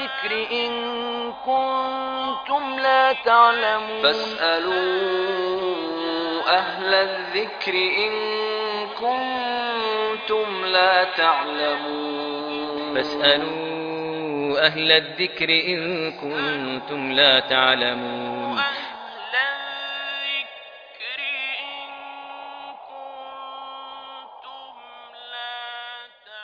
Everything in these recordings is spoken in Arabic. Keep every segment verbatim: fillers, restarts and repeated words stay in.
الذكر إن كنتم لا تعلمون فاسألوا أهل الذكر إن كنتم لا تعلمون فاسألوا أهل الذكر إن كنتم لا تعلمون أهل الذكر إن كنتم لا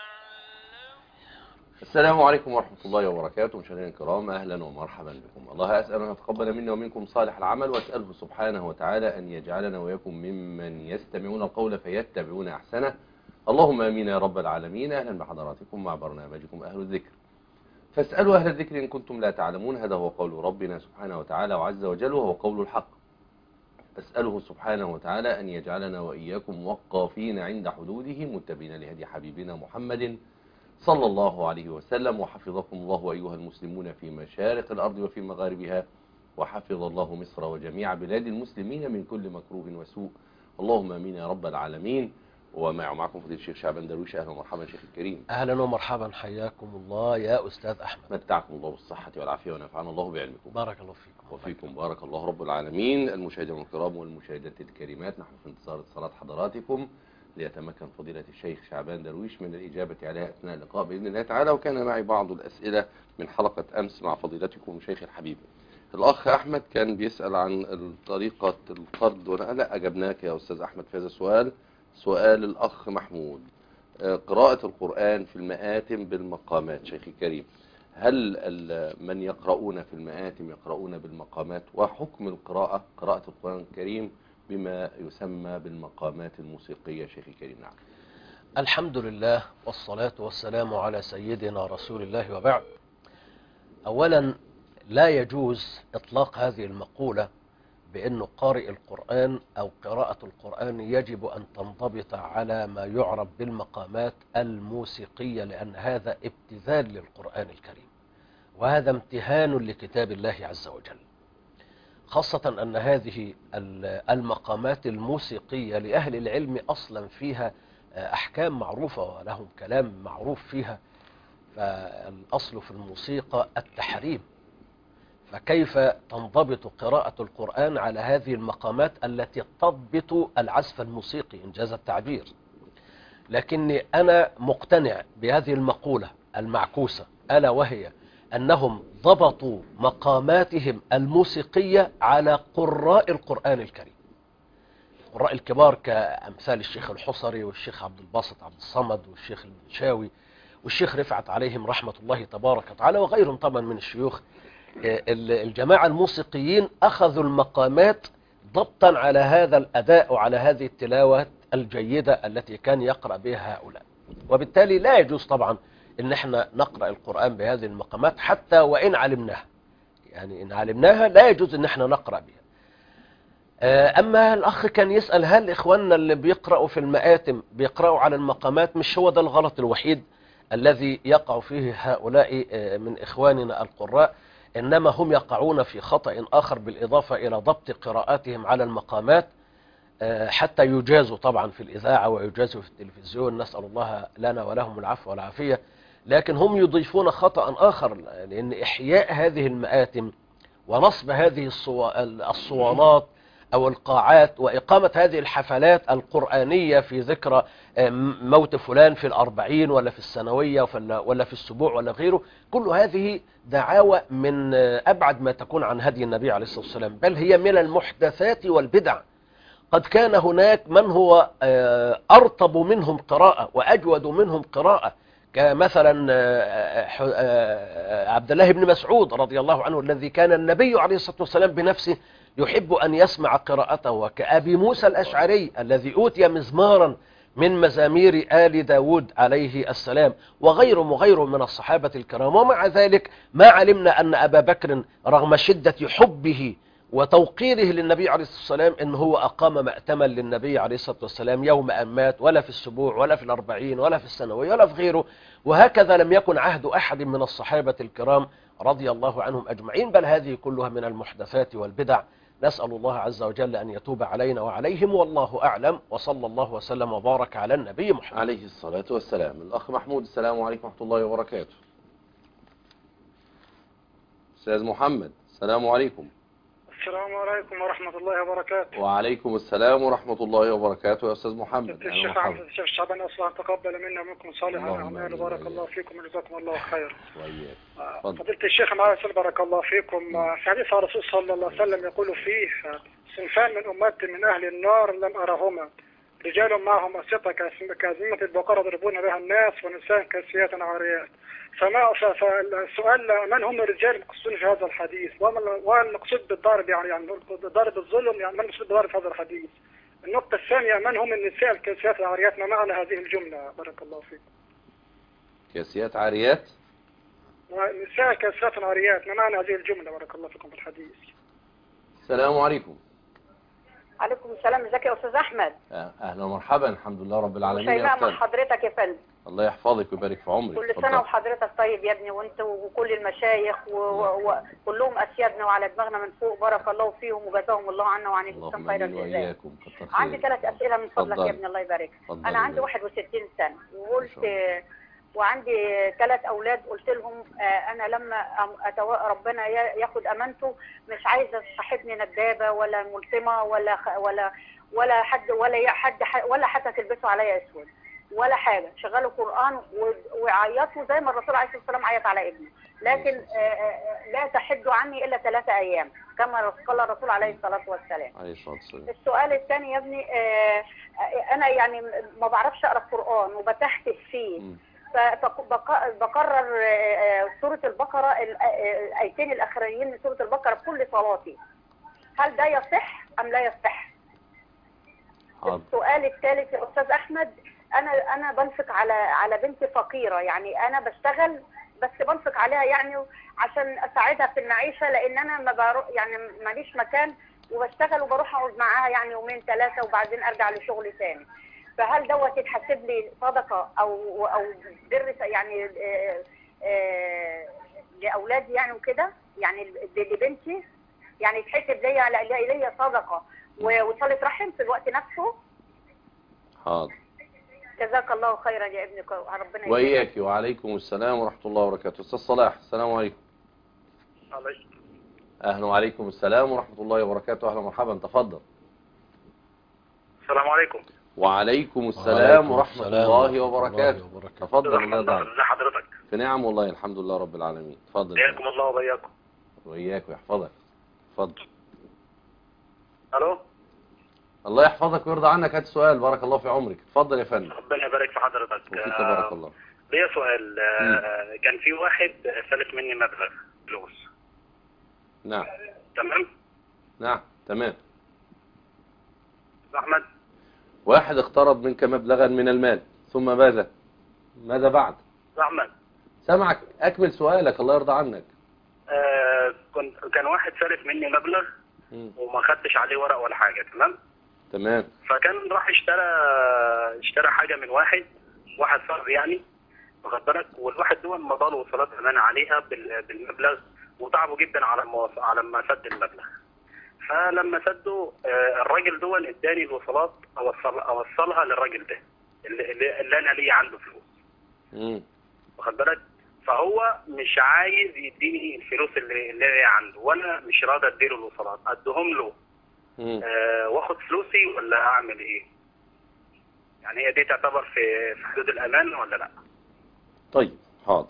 تعلمون. السلام عليكم ورحمة الله وبركاته. مشاهدينا الكرام، أهلا ومرحبا بكم. الله أسأل أن يتقبل منا ومنكم صالح العمل، وأسأله سبحانه وتعالى أن يجعلنا وإياكم ممن يستمعون القول فيتبعون أحسنه. اللهم آمين يا رب العالمين. أهلا بحضراتكم مع برنامجكم أهل الذكر. فاسألوا أهل الذكر إن كنتم لا تعلمون. هذا هو قول ربنا سبحانه وتعالى وعز وجل، وهو قول الحق. أسأله سبحانه وتعالى أن يجعلنا وإياكم وقافين عند حدوده، متبعين لهدي حبيبنا محمد صلى الله عليه وسلم. وحفظكم الله أيها المسلمون في مشارق الأرض وفي مغاربها، وحفظ الله مصر وجميع بلاد المسلمين من كل مكروه وسوء. اللهم امين يا رب العالمين. ومعكم فضيلة الشيخ شعبان درويش. اهلا ومرحبا شيخ الكريم. اهلا ومرحبا، حياكم الله يا استاذ احمد. متعكم الله بالصحة والعافية ونفعنا الله بعلمكم. بارك الله فيكم. وفيكم بارك الله رب العالمين. المشاهدين الكرام والمشاهدات الكريمات، نحن في انتظار اتصالات حضراتكم ليتمكن فضيلة الشيخ شعبان درويش من الإجابة عليها أثناء اللقاء بإذن الله تعالى. وكان معي بعض الأسئلة من حلقة أمس مع فضيلتكم شيخ الحبيب. الأخ أحمد كان بيسأل عن طريقة القرض، وأنا لا أجبناك يا أستاذ أحمد في هذا السؤال. سؤال الأخ محمود: قراءة القرآن في المآتم بالمقامات. شيخي الكريم، هل من يقرؤون في المآتم يقرؤون بالمقامات؟ وحكم القراءة قراءة القرآن الكريم بما يسمى بالمقامات الموسيقية شيخي الكريم؟ نعم. الحمد لله والصلاة والسلام على سيدنا رسول الله، وبعد. أولا، لا يجوز إطلاق هذه المقولة بأنه قارئ القرآن أو قراءة القرآن يجب أن تنضبط على ما يعرف بالمقامات الموسيقية، لأن هذا ابتذال للقرآن الكريم، وهذا امتهان لكتاب الله عز وجل، خاصة أن هذه المقامات الموسيقية لأهل العلم أصلا فيها أحكام معروفة ولهم كلام معروف فيها. فالأصل في الموسيقى التحريم، فكيف تنضبط قراءة القرآن على هذه المقامات التي تضبط العزف الموسيقي إن جاز التعبير؟ لكني أنا مقتنع بهذه المقولة المعكوسة، ألا وهي أنهم ضبطوا مقاماتهم الموسيقية على قراء القرآن الكريم، القراء الكبار كأمثال الشيخ الحصري والشيخ عبد الباسط عبد الصمد والشيخ المنشاوي والشيخ رفعت عليهم رحمة الله تبارك وتعالى، وغيرهم طبعا من الشيوخ. الجماعة الموسيقيين أخذوا المقامات ضبطا على هذا الأداء وعلى هذه التلاوة الجيدة التي كان يقرأ بها هؤلاء، وبالتالي لا يجوز طبعا ان احنا نقرأ القرآن بهذه المقامات حتى وإن علمناها، يعني إن علمناها لا يجوز ان احنا نقرأ بها. أما الأخ كان يسأل هل إخواننا اللي بيقرأوا في المآتم بيقرأوا على المقامات؟ مش هو ده الغلط الوحيد الذي يقع فيه هؤلاء من إخواننا القراء، إنما هم يقعون في خطأ آخر بالإضافة إلى ضبط قراءاتهم على المقامات حتى يجازوا طبعا في الإذاعة ويجازوا في التلفزيون، نسأل الله لنا ولهم العفو والعافية. لكن هم يضيفون خطأ آخر، لأن إحياء هذه المآتم ونصب هذه الصوانات أو القاعات وإقامة هذه الحفلات القرآنية في ذكرى موت فلان في الأربعين ولا في السنوية ولا في السبوع ولا غيره، كل هذه دعاوى من أبعد ما تكون عن هدي النبي عليه الصلاة والسلام، بل هي من المحدثات والبدع. قد كان هناك من هو أرطب منهم قراءة وأجود منهم قراءة، كمثلا عبد الله بن مسعود رضي الله عنه الذي كان النبي عليه الصلاة والسلام بنفسه يحب أن يسمع قراءته، وكأبي موسى الأشعري الذي أوتي مزمارا من مزامير آل داود عليه السلام، وغيره وغيره من الصحابة الكرام. ومع ذلك ما علمنا أن أبا بكر رغم شدة حبه وتوقيره للنبي عليه الصلاة والسلام إن هو أقام مأتما للنبي عليه الصلاة والسلام يوم أن مات، ولا في السبوع ولا في الأربعين ولا في السنوية ولا في غيره. وهكذا لم يكن عهد أحد من الصحابة الكرام رضي الله عنهم أجمعين، بل هذه كلها من المحدثات والبدع. نسأل الله عز وجل أن يتوب علينا وعليهم، والله أعلم، وصلى الله وسلم وبارك على النبي محمد عليه الصلاة والسلام. الأخ محمود: السلام عليكم ورحمة الله وبركاته. أستاذ محمد، السلام عليكم. السلام عليكم ورحمة الله وبركاته. وعليكم السلام ورحمة الله وبركاته يا أستاذ محمد. الشيخ عبد الشيخ شعبان أصلا تقبل منا ومنكم صالح الأعمال وبارك الله فيكم وجزاكم الله خير. فضيلة الشيخ معاذ بارك الله فيكم. في حديث الرسول صلى الله عليه وسلم يقول فيه صنفان من أمتي من أهل النار لم أرهما، رجال معهم أسيطة كأزمة البقرة يضربون بها الناس ونساء كاسيات عاريات. فما فالسؤال من هم الرجال المقصودون في هذا الحديث؟ وما المقصود بالضرب يعني يعني ضرب الظلم يعني ما المقصود بالضرب في هذا الحديث؟ النقطة الثانية من هم النساء الكاسيات العاريات؟ ما معنى هذه الجملة؟ بارك الله فيكم. كاسيات عاريات؟ نساء كاسيات عاريات، ما معنى هذه الجملة؟ بارك الله فيكم في الحديث. السلام عليكم. عليكم السلام، ازيك يا استاذ احمد؟ اهلا ومرحبا، الحمد لله رب العالمين. شيماء مع حضرتك يا فندم. الله يحفظك ويبارك في عمرك. كل سنه وحضرتك طيب يا ابني، وانت وكل المشايخ وكلهم اسيادنا وعلى دماغنا من فوق، بارك الله فيهم وجزاهم الله عنا وعن الاسلام خير الجزاء. عندي ثلاث اسئله من فضلك يا ابني الله يبارك. انا عندي واحد وستين سنه وقلت وعندي ثلاث اولاد، قلت لهم انا لما أتو... ربنا ياخد امانته مش عايزه صاحبني ندابه ولا ملتمه ولا ولا ولا حد ولا حد ولا حتى تلبسوا عليا اسود ولا حاجه، شغلوا قران وعيطوا زي ما الرسول عليه الصلاه والسلام عيط على ابنه، لكن لا تحدوا عني الا ثلاثه ايام كما قال الرسول عليه الصلاه والسلام. عليه الصلاه والسلام. السؤال الثاني يا ابني، انا يعني ما بعرفش اقرا القران وبتحتف فيه، فبقرر سورة البقرة الآيتين الأخرانيين من سورة البقرة بكل صلاتي، هل ده يصح أم لا يصح؟ حاضر. السؤال الثالث يا أستاذ أحمد، أنا أنا بنفق على على بنت فقيرة، يعني أنا بشتغل بس بنفق عليها يعني عشان أساعدها في المعيشة، لأن أنا ما بروح يعني ماليش مكان وبشتغل وبروح أقعد معاها يعني يومين ثلاثة وبعدين أرجع لشغلي ثاني، فهل دوت يتحسب لي صدقه او او بر يعني آآ آآ لاولادي يعني وكده، يعني لبنتي يعني يتحسب ليا ليا صدقه وصله رحم في الوقت نفسه؟ حاضر. جزاك الله خيرا يا ابني، ربنا يبارك. واياك. وعليكم السلام ورحمه الله وبركاته. استاذ صلاح، السلام عليكم. عليكم. اهلا وعليكم السلام ورحمه الله وبركاته. اهلا ومرحبا، تفضل. السلام عليكم. وعليكم السلام ورحمة الله وبركاته. تفضل. الله يرضى حضرتك. في نعم والله الحمد لله رب العالمين. تفضل. حياكم الله وبياكم. وإياك ويحفظك. تفضل. الو. الله يحفظك ويرضى عنك. هات السؤال، بارك الله في عمرك. تفضل يا فندم. ربنا يبارك في حضرتك. وفيك بارك الله. ليا سؤال. آه كان في واحد سلف مني مبلغ فلوس. نعم. تمام. نعم تمام. احمد، واحد اقترض منك مبلغا من المال ثم ماذا؟ ماذا بعد؟ احمد سامعك، اكمل سؤالك الله يرضى عنك. آه كنت كان واحد سالف مني مبلغ م. وما خدتش عليه ورق ولا حاجه. تمام تمام. فكان راح اشترى اشترى حاجه من واحد واحد صاحبي يعني، واخد بالك، والواحد دول مضى له وصلات امانه عليها بالمبلغ وتعبوا جدا على ما على ما سد المبلغ. فلما سدوا الراجل دول اداني الوصلات اوصل اوصلها للراجل ده اللي, اللي انا ليه عنده فلوس. امم واخد بالك، فهو مش عايز يديني الفلوس اللي اللي هي عنده، وانا مش راضي اديله الوصلات، اديهم له آه واخد فلوسي ولا اعمل ايه؟ يعني هي دي تعتبر في في حدود الامان ولا لا؟ طيب حاضر.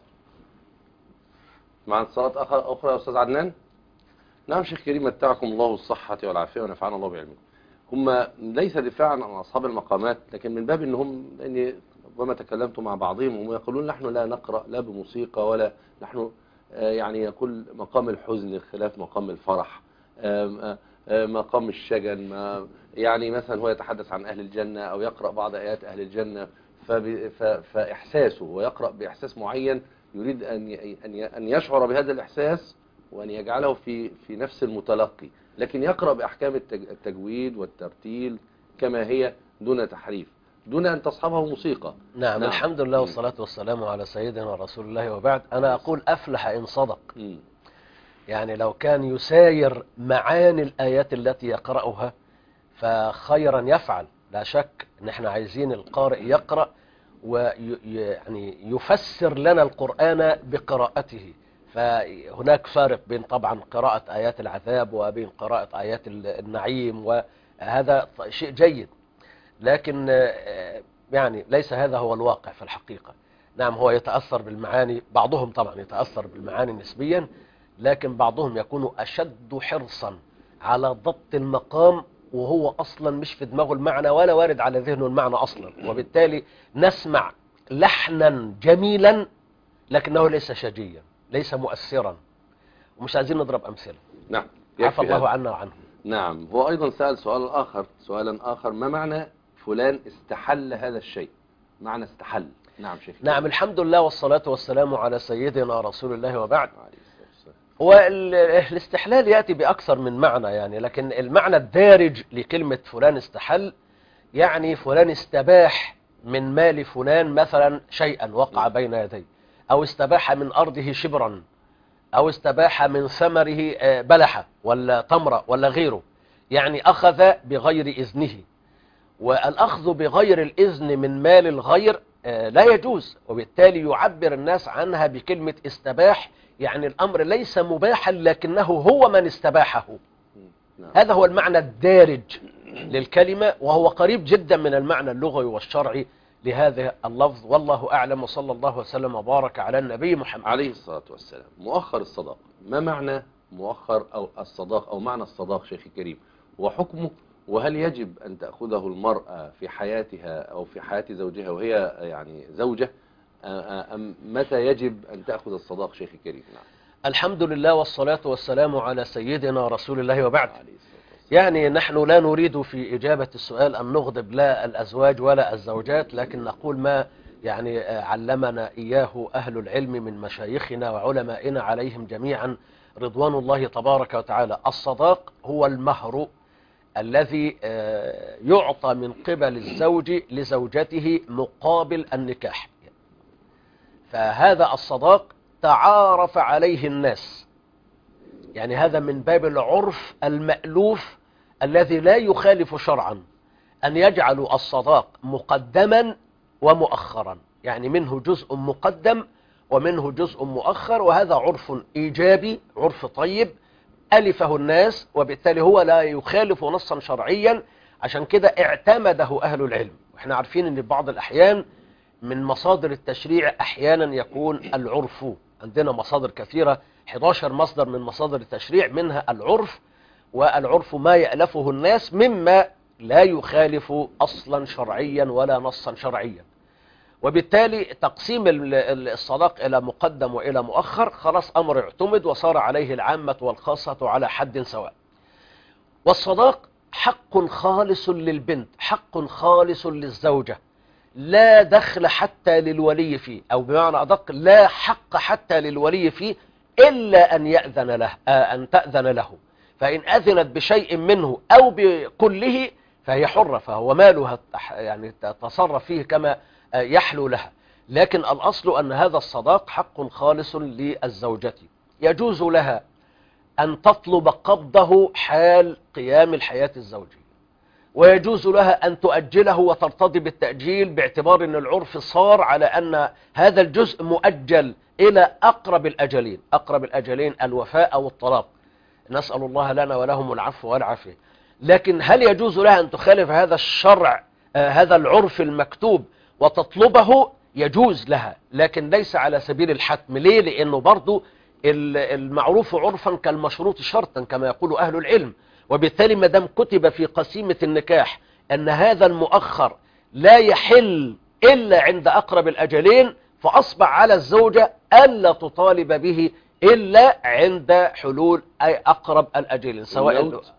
مع اتصالات اخرى يا استاذ عدنان. نعم شيخ كريم، متعكم الله الصحة والعافية ونفعنا الله بعلمكم. هم ليس دفاعا عن أصحاب المقامات، لكن من باب أنهم أني ربما تكلمت مع بعضهم وهم يقولون نحن لا نقرأ لا بموسيقى ولا نحن يعني يقول مقام الحزن خلاف مقام الفرح، مقام الشجن، ما يعني مثلا هو يتحدث عن أهل الجنة أو يقرأ بعض آيات أهل الجنة، فإحساسه ويقرأ بإحساس معين يريد أن يشعر بهذا الإحساس وأن يجعله في في نفس المتلقي، لكن يقرأ بأحكام التجويد والترتيل كما هي دون تحريف، دون أن تصحبه موسيقى. نعم, نعم. الحمد لله والصلاة والسلام على سيدنا رسول الله وبعد. أنا أقول أفلح إن صدق. م. يعني لو كان يساير معاني الآيات التي يقرأها فخيرا يفعل. لا شك ان احنا عايزين القارئ يقرأ ويعني يفسر لنا القرآن بقراءته، فهناك فارق بين طبعا قراءة آيات العذاب وبين قراءة آيات النعيم، وهذا شيء جيد، لكن يعني ليس هذا هو الواقع في الحقيقة. نعم هو يتأثر بالمعاني، بعضهم طبعا يتأثر بالمعاني نسبيا، لكن بعضهم يكون أشد حرصا على ضبط المقام وهو أصلا مش في دماغه المعنى ولا وارد على ذهنه المعنى أصلا، وبالتالي نسمع لحنا جميلا لكنه ليس شجيا، ليس مؤثرا، ومش عايزين نضرب أمثلة. نعم عفى الله عنا وعنه. نعم هو أيضا سأل سؤال آخر سؤالا آخر، ما معنى فلان استحل هذا الشيء؟ معنى استحل. نعم شيخ. نعم الحمد لله والصلاة والسلام على سيدنا رسول الله وبعد. والاستحلال يأتي بأكثر من معنى يعني، لكن المعنى الدارج لكلمة فلان استحل يعني فلان استباح من مال فلان مثلا شيئا وقع بين يديه، أو استباح من أرضه شبرا، أو استباح من ثمره بلحة ولا تمرة ولا غيره، يعني أخذ بغير إذنه. والأخذ بغير الإذن من مال الغير لا يجوز، وبالتالي يعبر الناس عنها بكلمة استباح، يعني الأمر ليس مباحا لكنه هو من استباحه. هذا هو المعنى الدارج للكلمة، وهو قريب جدا من المعنى اللغوي والشرعي لهذا اللفظ، والله أعلم، وصلى الله وسلم وبارك على النبي محمد عليه الصلاة والسلام. مؤخر الصداق، ما معنى مؤخر أو الصداق أو معنى الصداق شيخي الكريم وحكمه؟ وهل يجب أن تأخذه المرأة في حياتها أو في حياة زوجها وهي يعني زوجة، أم متى يجب أن تأخذ الصداق شيخي الكريم؟ نعم. الحمد لله والصلاة والسلام على سيدنا رسول الله وبعد. يعني نحن لا نريد في إجابة السؤال أن نغضب لا الأزواج ولا الزوجات، لكن نقول ما يعني علمنا إياه أهل العلم من مشايخنا وعلمائنا عليهم جميعا رضوان الله تبارك وتعالى. الصداق هو المهر الذي يعطى من قبل الزوج لزوجته مقابل النكاح، فهذا الصداق تعارف عليه الناس، يعني هذا من باب العرف المألوف الذي لا يخالف شرعا، أن يجعلوا الصداق مقدما ومؤخرا، يعني منه جزء مقدم ومنه جزء مؤخر، وهذا عرف إيجابي، عرف طيب ألفه الناس، وبالتالي هو لا يخالف نصا شرعيا، عشان كده اعتمده أهل العلم. وإحنا عارفين أن بعض الأحيان من مصادر التشريع أحيانا يكون العرف، عندنا مصادر كثيرة، أحد عشر مصدر من مصادر التشريع، منها العرف، والعرف ما يألفه الناس مما لا يخالف أصلا شرعيا ولا نصا شرعيا. وبالتالي تقسيم الصداق إلى مقدم وإلى مؤخر خلاص أمر اعتمد وصار عليه العامة والخاصة على حد سواء. والصداق حق خالص للبنت، حق خالص للزوجة، لا دخل حتى للولي فيه، أو بمعنى أدق لا حق حتى للولي فيه إلا أن يأذن له، أن تأذن له، فإن أذنت بشيء منه أو بكله فهي حرة، فهو مالها يعني تتصرف فيه كما يحلو لها. لكن الأصل أن هذا الصداق حق خالص للزوجة، يجوز لها أن تطلب قبضه حال قيام الحياة الزوجية، ويجوز لها أن تؤجله وترتضي بالتأجيل، باعتبار أن العرف صار على أن هذا الجزء مؤجل إلى أقرب الأجلين، أقرب الأجلين الوفاء أو الطلاق، نسأل الله لنا ولهم العفو والعافية. لكن هل يجوز لها أن تخالف هذا الشرع، آه هذا العرف المكتوب وتطلبه؟ يجوز لها، لكن ليس على سبيل الحتم. ليه؟ لأنه برضو المعروف عرفا كالمشروط شرطا كما يقول أهل العلم، وبالتالي ما دام كتب في قسيمة النكاح أن هذا المؤخر لا يحل إلا عند أقرب الأجلين، فأصبح على الزوجة ألا تطالب به إلا عند حلول أي أقرب الأجلين، سواء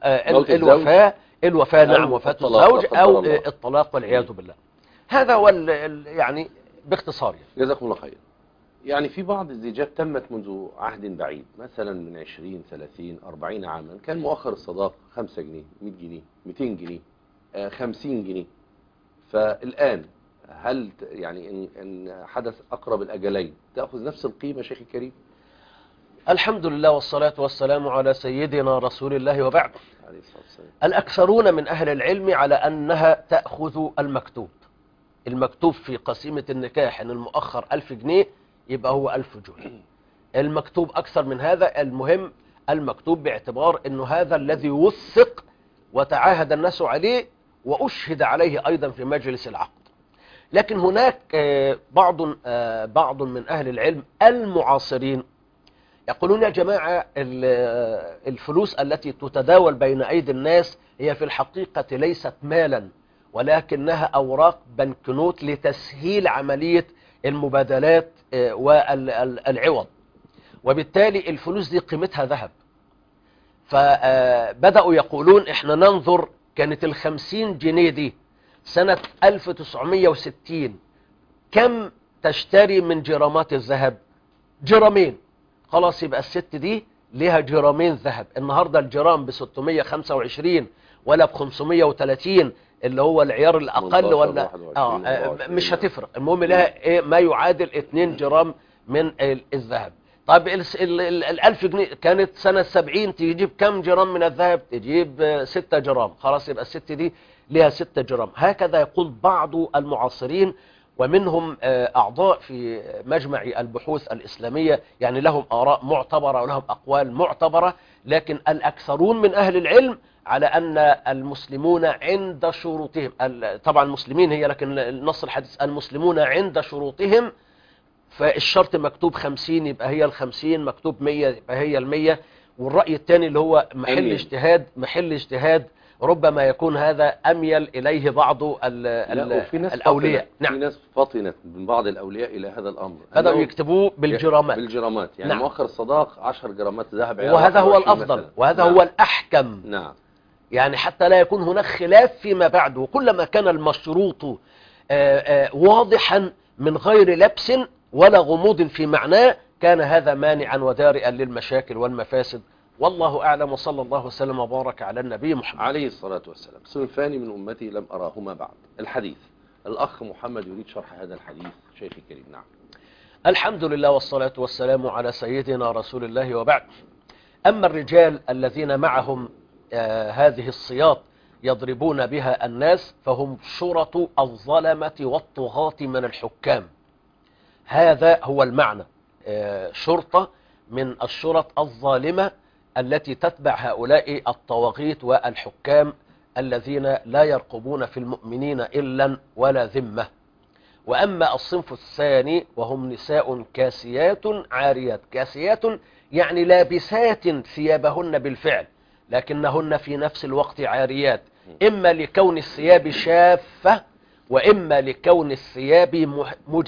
الوفاة الوفاة نعم وفاة الزوج أو الطلاق والعياذ بالله. هذا هو يعني باختصار. جزاكم الله خير. يعني في بعض الزيجات تمت منذ عهد بعيد، مثلا من عشرين ثلاثين أربعين عاما، كان مؤخر الصداق خمسة جنيه مئة جنيه مئتين جنيه خمسين جنيه، فالآن هل يعني إن, إن حدث أقرب الأجلين تأخذ نفس القيمة شيخي الكريم؟ الحمد لله والصلاة والسلام على سيدنا رسول الله وبعد. الأكثرون من أهل العلم على أنها تأخذ المكتوب، المكتوب في قسيمة النكاح أن المؤخر ألف جنيه يبقى هو ألف جنيه، المكتوب أكثر من هذا، المهم المكتوب باعتبار أنه هذا الذي وثق وتعاهد الناس عليه وأشهد عليه أيضا في مجلس العقد. لكن هناك بعض بعض من أهل العلم المعاصرين يقولون يا جماعة الفلوس التي تتداول بين أيدي الناس هي في الحقيقة ليست مالا، ولكنها أوراق بنكنوت لتسهيل عملية المبادلات والعوض، وبالتالي الفلوس دي قيمتها ذهب. فبدأوا يقولون احنا ننظر كانت الخمسين جنيه دي سنة ألف وتسعمية وستين كم تشتري من جرامات الذهب؟ جرامين. خلاص يبقى الست دي لها جرامين ذهب. النهاردة الجرام ب ستمية وخمسة وعشرين ولا ب خمسمية وتلاتين اللي هو العيار الأقل، ولا آه مش هتفرق، المهم لها إيه ما يعادل اتنين جرام من الذهب. طيب الألف جنيه كانت سنة سبعين تجيب كم جرام من الذهب؟ تجيب ستة جرام. خلاص يبقى الست دي لها ستة جرام. هكذا يقول بعض المعاصرين، ومنهم أعضاء في مجمع البحوث الإسلامية، يعني لهم آراء معتبرة ولهم أقوال معتبرة، لكن الأكثرون من أهل العلم على أن المسلمون عند شروطهم، طبعا المسلمين هي لكن النص الحديث المسلمون عند شروطهم، فالشرط مكتوب خمسين يبقى هي الخمسين، مكتوب مية يبقى هي المية. والرأي الثاني اللي هو محل اجتهاد محل اجتهاد ربما يكون هذا أميل إليه بعض ال ال الأولياء. نعم. في ناس فطنت من بعض الأولياء إلى هذا الأمر، بدأوا يكتبوه بالجرامات بالجرامات يعني نعم. مؤخر الصداق عشر جرامات ذهب، وهذا هو الأفضل مثلاً. وهذا نعم. هو الأحكم. نعم. يعني حتى لا يكون هناك خلاف فيما بعد، وكلما كان المشروط آآ آآ واضحا من غير لبس ولا غموض في معناه كان هذا مانعا ودارئا للمشاكل والمفاسد. والله أعلم، وصلى الله وسلم وبارك على النبي محمد عليه الصلاة والسلام. صنفان من أمتي لم أراهما بعد. الحديث. الأخ محمد يريد شرح هذا الحديث. شيخي الكريم. نعم. الحمد لله والصلاة والسلام على سيدنا رسول الله، وبعد. أما الرجال الذين معهم آه هذه الصياط يضربون بها الناس فهم شرط الظلمة والطغاة من الحكام. هذا هو المعنى، آه شرطة من الشرط الظالمة التي تتبع هؤلاء الطواغيت والحكام الذين لا يرقبون في المؤمنين إلا ولا ذمة. وأما الصنف الثاني وهم نساء كاسيات عاريات. كاسيات يعني لابسات ثيابهن بالفعل، لكنهن في نفس الوقت عاريات، إما لكون الثياب شافة وإما لكون الثياب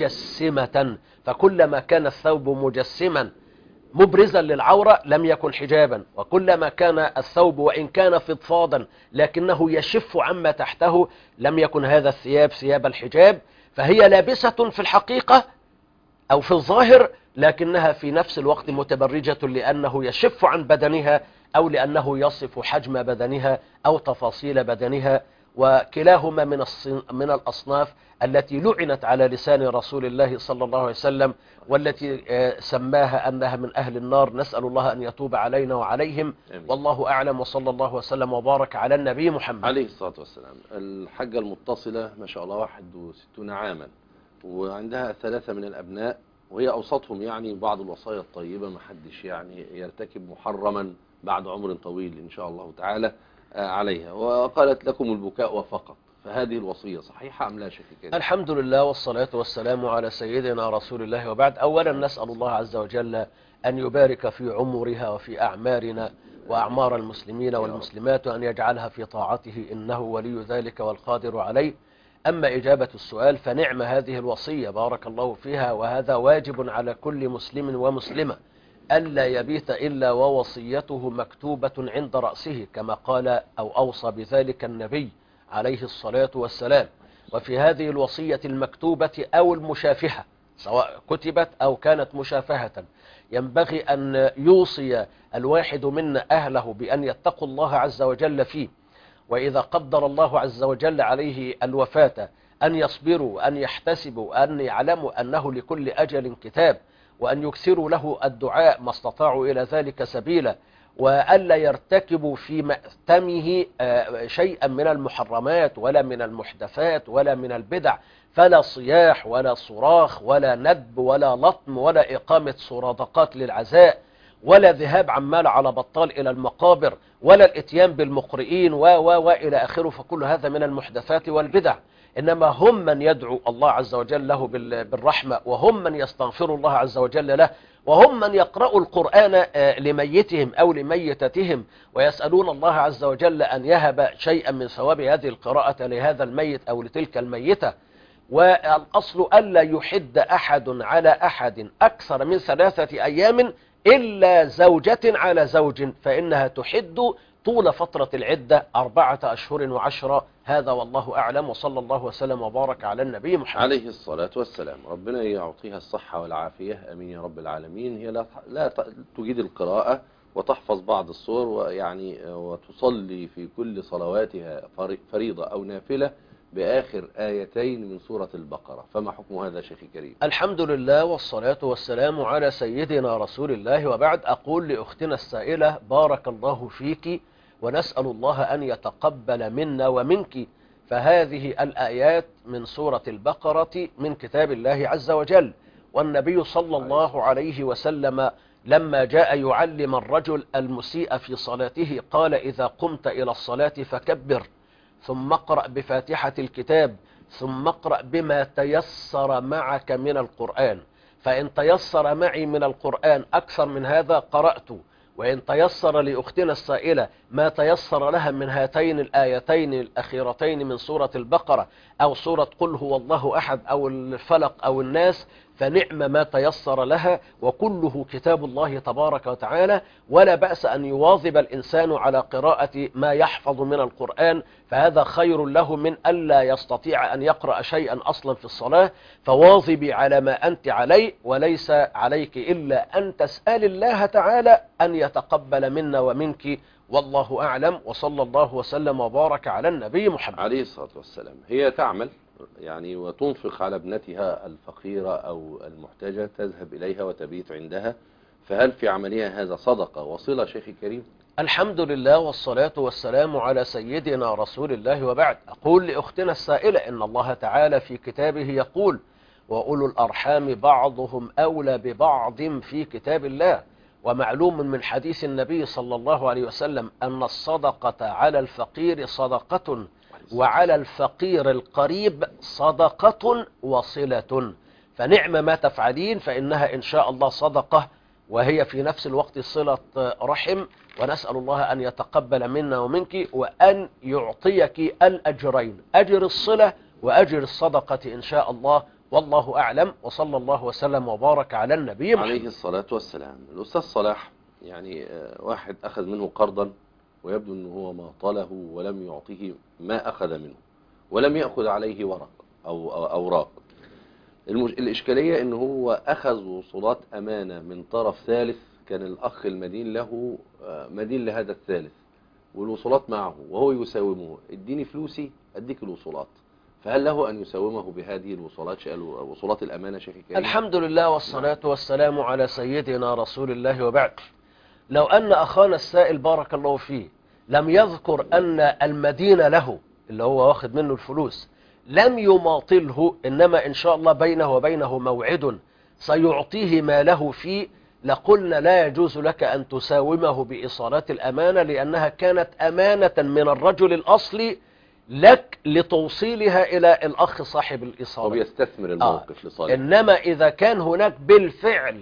مجسمة، فكلما كان الثوب مجسما مبرزا للعورة لم يكن حجابا، وكلما كان الثوب وإن كان فضفاضا لكنه يشف عما تحته لم يكن هذا الثياب ثياب الحجاب. فهي لابسة في الحقيقة أو في الظاهر، لكنها في نفس الوقت متبرجة لأنه يشف عن بدنها أو لأنه يصف حجم بدنها أو تفاصيل بدنها. وكلاهما من من الأصناف التي لعنت على لسان رسول الله صلى الله عليه وسلم، والتي سماها أنها من أهل النار. نسأل الله أن يتوب علينا وعليهم. أمين. والله أعلم، وصلى الله وسلم وبارك على النبي محمد عليه الصلاة والسلام. الحجة المتصلة ما شاء الله واحد وستون عاما، وعندها ثلاثة من الأبناء، وهي أوسطهم يعني بعض الوصايا الطيبة، ما حدش يعني يرتكب محرما بعد عمر طويل إن شاء الله تعالى عليها. وقالت لكم البكاء فقط، فهذه الوصية صحيحة أم لا شك؟ الحمد لله والصلاة والسلام على سيدنا رسول الله، وبعد. أولا نسأل الله عز وجل أن يبارك في عمرها وفي أعمارنا وأعمار المسلمين والمسلمات، وأن يجعلها في طاعته إنه ولي ذلك والقادر عليه. أما إجابة السؤال فنعم هذه الوصية بارك الله فيها، وهذا واجب على كل مسلم ومسلمة ألا يبيت إلا ووصيته مكتوبة عند رأسه، كما قال أو أوصى بذلك النبي عليه الصلاة والسلام. وفي هذه الوصية المكتوبة أو المشافهة، سواء كتبت أو كانت مشافهة، ينبغي أن يوصي الواحد منا أهله بأن يتقوا الله عز وجل فيه، وإذا قدر الله عز وجل عليه الوفاة أن يصبروا وأن يحتسبوا وأن يعلموا أنه لكل أجل كتاب، وأن يكثروا له الدعاء ما استطاعوا إلى ذلك سبيلا، وألا يرتكبوا في مأتمه شيئا من المحرمات ولا من المحدثات ولا من البدع، فلا صياح ولا صراخ ولا ندب ولا لطم ولا إقامة صرادقات للعزاء ولا ذهاب عمال على بطال إلى المقابر ولا الاتيان بالمقرئين و و وإلى آخره، فكل هذا من المحدثات والبدع. إنما هم من يدعو الله عز وجل له بالرحمة، وهم من يستغفر الله عز وجل له، وهم من يقرأوا القرآن لميتهم أو لميتتهم ويسألون الله عز وجل أن يهب شيئا من ثواب هذه القراءة لهذا الميت أو لتلك الميتة. والأصل ألا يحد أحد على أحد أكثر من ثلاثة أيام إلا زوجة على زوج، فإنها تحد طول فترة العدة أربعة أشهر وعشرة. هذا والله أعلم، وصلى الله وسلم وبارك على النبي محمد عليه الصلاة والسلام. ربنا يعطيها الصحة والعافية، أمين يا رب العالمين. هي لا لا تجيد القراءة وتحفظ بعض السور ويعني وتصلي في كل صلواتها فريضة أو نافلة بآخر آيتين من سورة البقرة، فما حكم هذا شيخي الكريم؟ الحمد لله والصلاة والسلام على سيدنا رسول الله، وبعد. أقول لأختنا السائلة بارك الله فيك، ونسأل الله أن يتقبل منا ومنك. فهذه الآيات من سورة البقرة من كتاب الله عز وجل، والنبي صلى الله عليه وسلم لما جاء يعلم الرجل المسيء في صلاته قال: إذا قمت إلى الصلاة فكبر، ثم اقرأ بفاتحة الكتاب، ثم اقرأ بما تيسر معك من القرآن، فإن تيسر معي من القرآن أكثر من هذا قرأت، وإن تيسر لأختنا السائلة ما تيسر لها من هاتين الآيتين الأخيرتين من سورة البقرة أو سورة قل هو الله أحد أو الفلق أو الناس، فنعم ما تيسر لها، وكله كتاب الله تبارك وتعالى. ولا بأس أن يواظب الإنسان على قراءة ما يحفظ من القرآن، فهذا خير له من ألا يستطيع أن يقرأ شيئا أصلا في الصلاة. فواظبي على ما أنت عليه، وليس عليك إلا أن تسأل الله تعالى أن يتقبل منا ومنك، والله أعلم. وصلى الله وسلم وبارك على النبي محمد عليه الصلاة والسلام. هي تعمل يعني وتنفق على ابنتها الفقيرة أو المحتاجة، تذهب إليها وتبيت عندها، فهل في عملها هذا صدقة وصلة شيخي الكريم؟ الحمد لله والصلاة والسلام على سيدنا رسول الله، وبعد. أقول لأختنا السائلة إن الله تعالى في كتابه يقول: وأولو الأرحام بعضهم أولى ببعض في كتاب الله. ومعلوم من حديث النبي صلى الله عليه وسلم أن الصدقة على الفقير صدقة، وعلى الفقير القريب صدقة وصلة. فنعم ما تفعلين، فإنها إن شاء الله صدقة، وهي في نفس الوقت صلة رحم. ونسأل الله أن يتقبل منا ومنك، وأن يعطيك الأجرين، أجر الصلة وأجر الصدقة إن شاء الله، والله أعلم. وصلى الله وسلم وبارك على النبي محمد عليه الصلاة والسلام. الأستاذ صلاح، يعني واحد أخذ منه قرضا ويبدو أنه هو ما طاله ولم يعطيه ما أخذ منه، ولم يأخذ عليه ورق أو أوراق. الإشكالية أنه هو أخذ وصولات أمانة من طرف ثالث، كان الأخ المدين له مدين لهذا الثالث، والوصولات معه وهو يساومه: اديني فلوسي أديك الوصولات. فهل له أن يساومه بهذه الوصولات وصولات الأمانة شيخي الكريم؟ الحمد لله والصلاة والسلام على سيدنا رسول الله، وبعد. لو أن أخانا السائل بارك الله فيه لم يذكر أن المدين له اللي هو واخد منه الفلوس لم يماطله، إنما إن شاء الله بينه وبينه موعد سيعطيه ما له فيه، لقلنا لا يجوز لك أن تساومه بإيصالات الأمانة، لأنها كانت أمانة من الرجل الأصلي لك لتوصيلها إلى الأخ صاحب الإيصال، وبيستثمر الموقف آه. لصالح. إنما إذا كان هناك بالفعل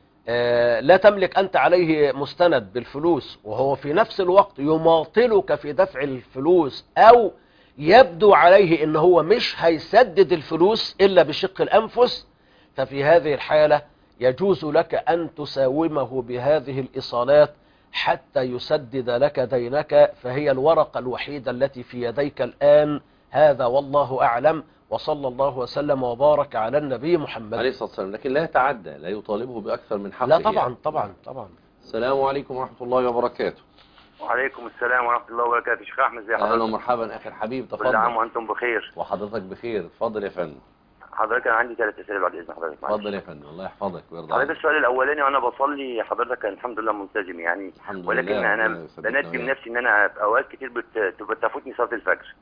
آه لا تملك أنت عليه مستند بالفلوس، وهو في نفس الوقت يماطلك في دفع الفلوس، أو يبدو عليه إن هو مش هيسدد الفلوس إلا بشق الأنفس، ففي هذه الحالة يجوز لك أن تساومه بهذه الإيصالات حتى يسدد لك دينك، فهي الورقة الوحيدة التي في يديك الآن. هذا والله أعلم، وصلى الله وسلم وبارك على النبي محمد عليه الصلاة والسلام. لكن لا يتعدى، لا يطالبه بأكثر من حقه. لا طبعا يعني. طبعا طبعا. السلام عليكم ورحمة الله وبركاته. وعليكم السلام ورحمة الله وبركاته. شيخ أحمد، زي أهلا حضرتك؟ ومرحبا أخي الحبيب، كل تفضل. عام وأنتم بخير. وحضرتك بخير، تفضل يا فندم. حضرتك انا عندي ثلاث اسئله بعد اذن حضرتك. اتفضل يا فندم، الله يحفظك ويرضى حضرتك عنك. السؤال الاولاني وانا بصلي حضرتك الحمد لله ملتزم يعني، الحمد ولكن لله انا ربنا يثبتنا بنجم وإياك. نفسي ان انا في اوقات كتير بت- بتفوتني صلاه الفجر.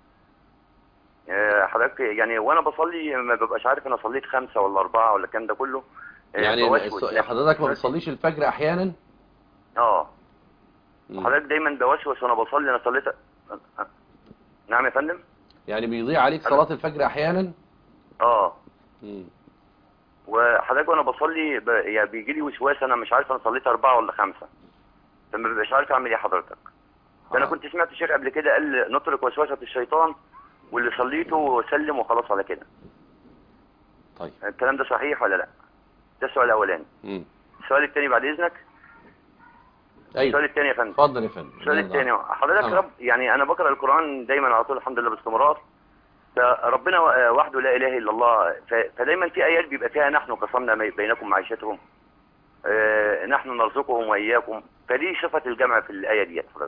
آه، حضرتك يعني وانا بصلي ما ببقاش عارف انا صليت خمسه ولا اربعه ولا الكلام ده كله. آه، يعني بوسوس السؤال- نفسي. حضرتك ما بتصليش الفجر احيانا؟ اه مم. حضرتك دايما بوسوس وانا بصلي انا صليت. نعم يا فندم. يعني بيضيع عليك صلاة الفجر احيانا؟ اه مم. وحضرتك وانا بصلي ب... يعني بيجي لي وسواس انا مش عارف انا صليت اربعه ولا خمسه، فما ببقاش عارف اعمل ايه حضرتك. فانا آه. كنت سمعت شيخ قبل كده قال نترك وسوسه الشيطان واللي صليته وسلم وخلاص على كده. طيب. الكلام ده صحيح ولا لا؟ ده السؤال الاولاني. مم. السؤال الثاني بعد اذنك. ايوه السؤال الثاني يا فندم. اتفضل يا فندم. السؤال الله الثاني يرضى حضرتك عنك. رب يعني انا بقرا القران دايما على طول الحمد لله باستمرار. فربنا وحده لا اله الا الله، ف- فدايما في ايات بيبقى فيها نحن قسمنا بينكم معيشتهم، آه، نحن نرزقهم واياكم، فدي صفه الجمع في الايه دي حضرتك.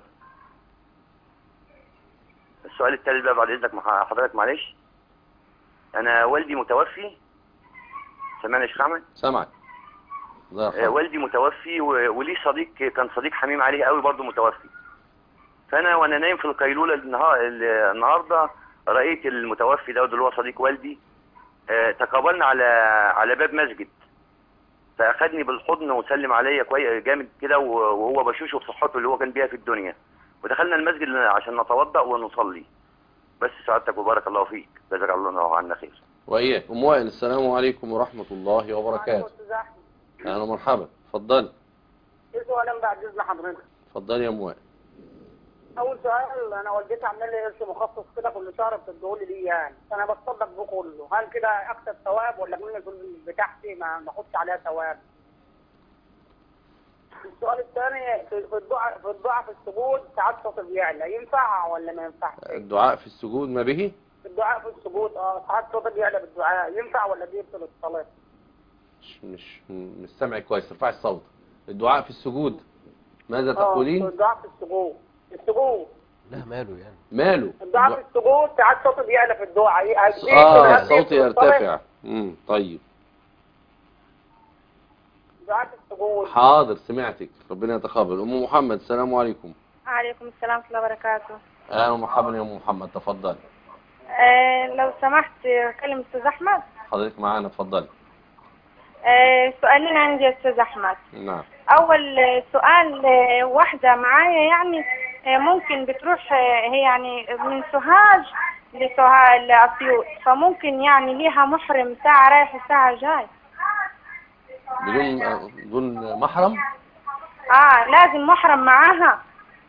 السؤال الثالث بقى بعد اذنك مع حضرتك معلش. انا والدي متوفي. سامعني يا شيخ احمد؟ سامعك. الله آه، يرحمه. والدي متوفي و- ولي صديق كان صديق حميم عليه قوي برضه متوفي. فانا وانا نايم في القيلوله النهار النهارده رايت المتوفي ده اللي هو صديق والدي، آه، تقابلنا على على باب مسجد، فاخدني بالحضن وسلم عليا كويس جامد كده وهو بشوشه بصحته اللي هو كان بيها في الدنيا، ودخلنا المسجد عشان نتوضا ونصلي. بس سعادتك وبارك الله فيك، جزاك الله عنا خير. واياك. ام وائل السلام عليكم ورحمة الله وبركاته. اهلا ومرحبا. اتفضلي. ايه سؤال بعد اذن حضرتك؟ اتفضلي يا ام وائل. اول سؤال، انا والدتي عامله لي قرش مخصص كده كل شهر بتديه لي يعني، فانا بتصدق بيه كله، هل كده اكتب ثواب ولا من الفلوس بتاعتي ما باخدش عليها ثواب؟ السؤال الثاني، في في الدعاء في الدعاء في السجود ساعات صوت بيعلى، ينفع ولا ما ينفعش؟ الدعاء في السجود ما به؟ في الدعاء في السجود اه ساعات صوت بيعلى بالدعاء، ينفع ولا دي يبطل الصلاه؟ مش مش مش سامعك كويس، ارفعي الصوت. الدعاء في السجود ماذا اه في تقولين؟ الدعاء في السجود السجود لا ماله يعني. ماله؟ الدعاء في السجود ساعات صوته بيعلى في الدعاء، هديه اه ولا الصوت هديه في الصلاة؟ يرتفع. امم طيب دعاء في السجود. حاضر سمعتك، ربنا يتقبل. ام محمد السلام عليكم. عليكم السلام ورحمة الله وبركاته. اهلا ومرحبا يا ام محمد، تفضلي. أه لو سمحت أكلم أستاذ أحمد. حضرتك معانا، اتفضلي. أه سؤالين عندي يا أستاذ أحمد. نعم. أول سؤال، آه، واحدة معايا يعني آه، ممكن بتروح، آه، هي يعني من سوهاج لسوهاج لأسيوط، فممكن يعني ليها محرم ساعة رايح وساعة جاي. بدون آه، بدون محرم؟ اه لازم محرم معاها.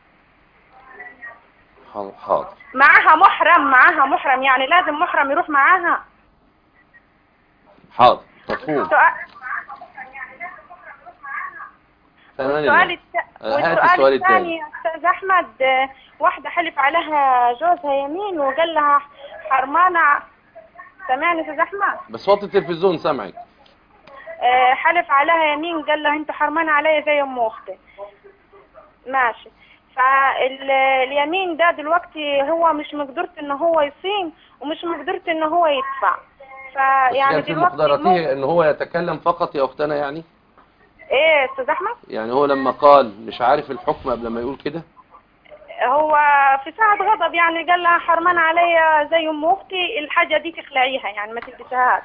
حاضر. معاها محرم معاها محرم يعني لازم محرم يروح معاها. حاضر مفهوم. سؤال والسؤال الت... والسؤال الثاني يا استاذ احمد، آه، واحده حلف عليها جوزها يمين وقال لها حرمانه. سامعني استاذ احمد؟ بس وطي التلفزيون سامعك. آه، حلف عليها يمين قال لها انت حرمانه عليا زي ام اختي. ماشي. فاليمين ده دلوقتي هو مش مقدرته ان هو يصيم ومش مقدرته ان هو يدفع، فيعني كان في دلوقتي مقدرته مو... ان هو يتكلم فقط يا اختنا يعني؟ ايه يا استاذ احمد؟ يعني هو لما قال مش عارف الحكم قبل ما يقول كده؟ هو في ساعة غضب يعني قال لها حرمان عليا زي ام اختي، الحاجة دي تخلعيها يعني ما تلبسهاش.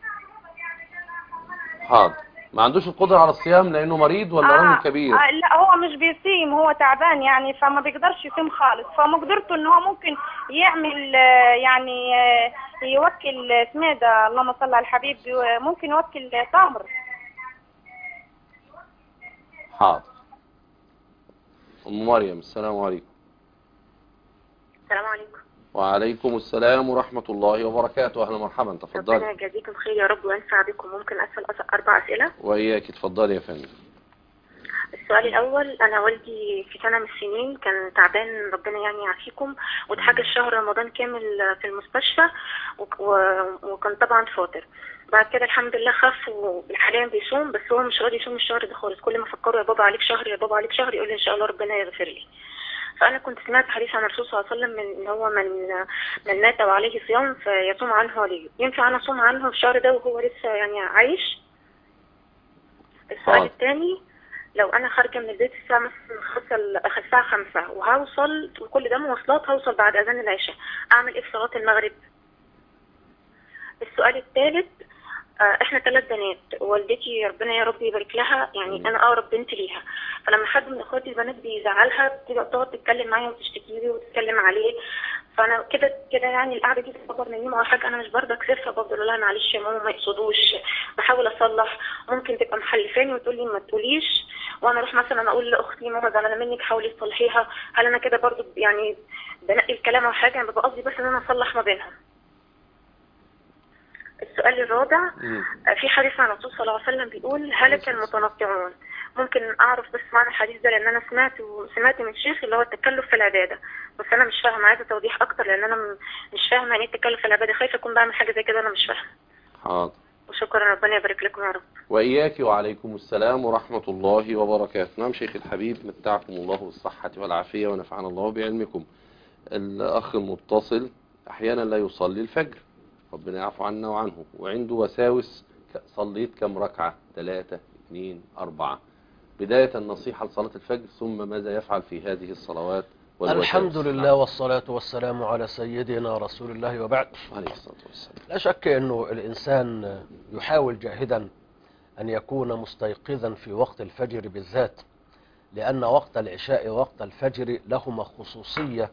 حاضر. ما عندوش القدرة على الصيام لانه مريض ولا آه راجل كبير؟ آه لا هو مش بيصيم، هو تعبان يعني فما بيقدرش يصيم خالص، فمقدرته ان هو ممكن يعمل آه يعني آه يوكل اسمه ده اللهم صل على الحبيب، ممكن يوكل تمر. حاضر. ام مريم السلام عليكم. السلام عليكم. وعليكم السلام ورحمة الله وبركاته. اهلا ومرحبا، تفضلي. ربنا يجازيكم خير يا رب وينفع بكم. ممكن اسال اربع اسئله؟ واياك اتفضلي يا فندم. السؤال الاول، انا والدي في سنه من السنين كان تعبان ربنا يعني يعافيكم، واتحجز شهر رمضان كامل في المستشفى وكان طبعا فاطر. بعد كده الحمد لله خف وحاليا بيصوم، بس هو مش راضي يصوم الشهر ده خالص. كل ما افكره يا بابا عليك شهر يا بابا عليك شهر يقول لي ان شاء الله ربنا يغفر لي. فأنا كنت سمعت حديث عن الرسول صلى الله عليه وسلم من إن هو من من مات وعليه صيام فيصوم عنه وليه. ينفع أنا أصوم عنه في الشهر ده وهو لسه يعني عايش؟ السؤال الثاني، لو أنا خارجة من البيت الساعة مثلا خمسة الساعة خمسة وهوصل وكل ده مواصلات، هوصل بعد أذان العشاء، أعمل إيه في صلاة المغرب؟ السؤال الثالث، احنا ثلاث بنات، والدتي ربنا يا رب يبارك لها يعني انا اقرب بنت ليها، فلما حد من اخواتي البنات بيزعلها بتبقى تقعد تتكلم معايا وتشتكي لي وتتكلم عليه، فانا كده كده يعني القعده دي تعتبر من يوم او حاجه، انا مش برضه اكسفها، بفضل اقول لها معلش يا ماما ما يقصدوش، بحاول اصلح. ممكن تبقى محلفاني وتقول لي ما تقوليش، وانا اروح مثلا اقول لاختي ماما زعلانه منك حاولي تصلحيها، هل انا كده برضه يعني بنقي الكلام او حاجه؟ انا ببقى قصدي بس ان انا اصلح ما بينهم. السؤال الرابع، في حديث عن الرسول صلى الله عليه وسلم بيقول هلك المتنطعون. ممكن اعرف بس معنى الحديث ده؟ لان انا سمعت وسمعت من شيخ اللي هو التكلف في العباده، بس انا مش فاهمه، عايزه توضيح اكتر لان انا مش فاهمه يعني ايه التكلف في العباده، خايفه اكون بعمل حاجه زي كده انا مش فاهمه. حاضر. وشكرا، ربنا يبارك لكم يا رب. وإياك وعليكم السلام ورحمة الله وبركاته. نعم شيخ الحبيب، متعكم الله بالصحة والعافية ونفعنا الله بعلمكم. الأخ المتصل أحيانا لا يصلي الفجر، ربنا يعفو عنا وعنه، وعنده وساوس، صليت كم ركعة؟ ثلاثة، اثنين، أربعة. بداية النصيحة لصلاة الفجر، ثم ماذا يفعل في هذه الصلوات والوساوس؟ الحمد لله والصلاة والسلام على سيدنا رسول الله وبعد. عليه الصلاة والسلام. لا شك أنه الإنسان يحاول جاهدا أن يكون مستيقظا في وقت الفجر بالذات، لأن وقت العشاء وقت الفجر لهما خصوصية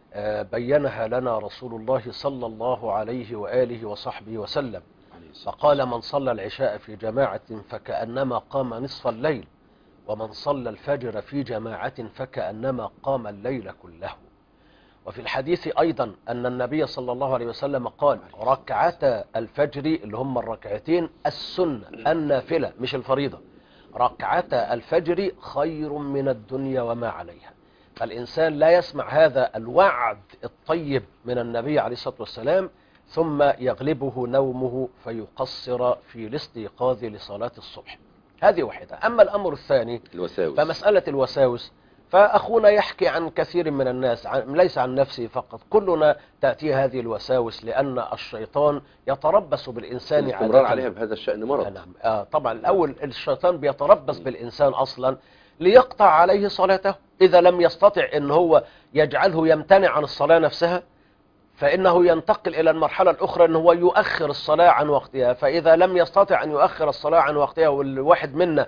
بينها لنا رسول الله صلى الله عليه وآله وصحبه وسلم، فقال من صلى العشاء في جماعة فكأنما قام نصف الليل، ومن صلى الفجر في جماعة فكأنما قام الليل كله. وفي الحديث أيضا أن النبي صلى الله عليه وسلم قال ركعتا الفجر اللي هم الركعتين السنة النافلة مش الفريضة، ركعتا الفجر خير من الدنيا وما عليها. فالإنسان لا يسمع هذا الوعد الطيب من النبي عليه الصلاة والسلام ثم يغلبه نومه فيقصر في الاستيقاظ لصلاة الصبح. هذه واحدة. أما الأمر الثاني الوساوس، فمسألة الوساوس، فأخونا يحكي عن كثير من الناس، عن ليس عن نفسه فقط، كلنا تأتي هذه الوساوس لأن الشيطان يتربص بالإنسان الاستمرار عليها بهذا الشأن مرض. نعم. آه طبعا الأول الشيطان بيتربص بالإنسان أصلا ليقطع عليه صلاته، إذا لم يستطع أن هو يجعله يمتنع عن الصلاة نفسها فإنه ينتقل إلى المرحلة الأخرى أنه هو يؤخر الصلاة عن وقتها، فإذا لم يستطع أن يؤخر الصلاة عن وقتها والواحد منا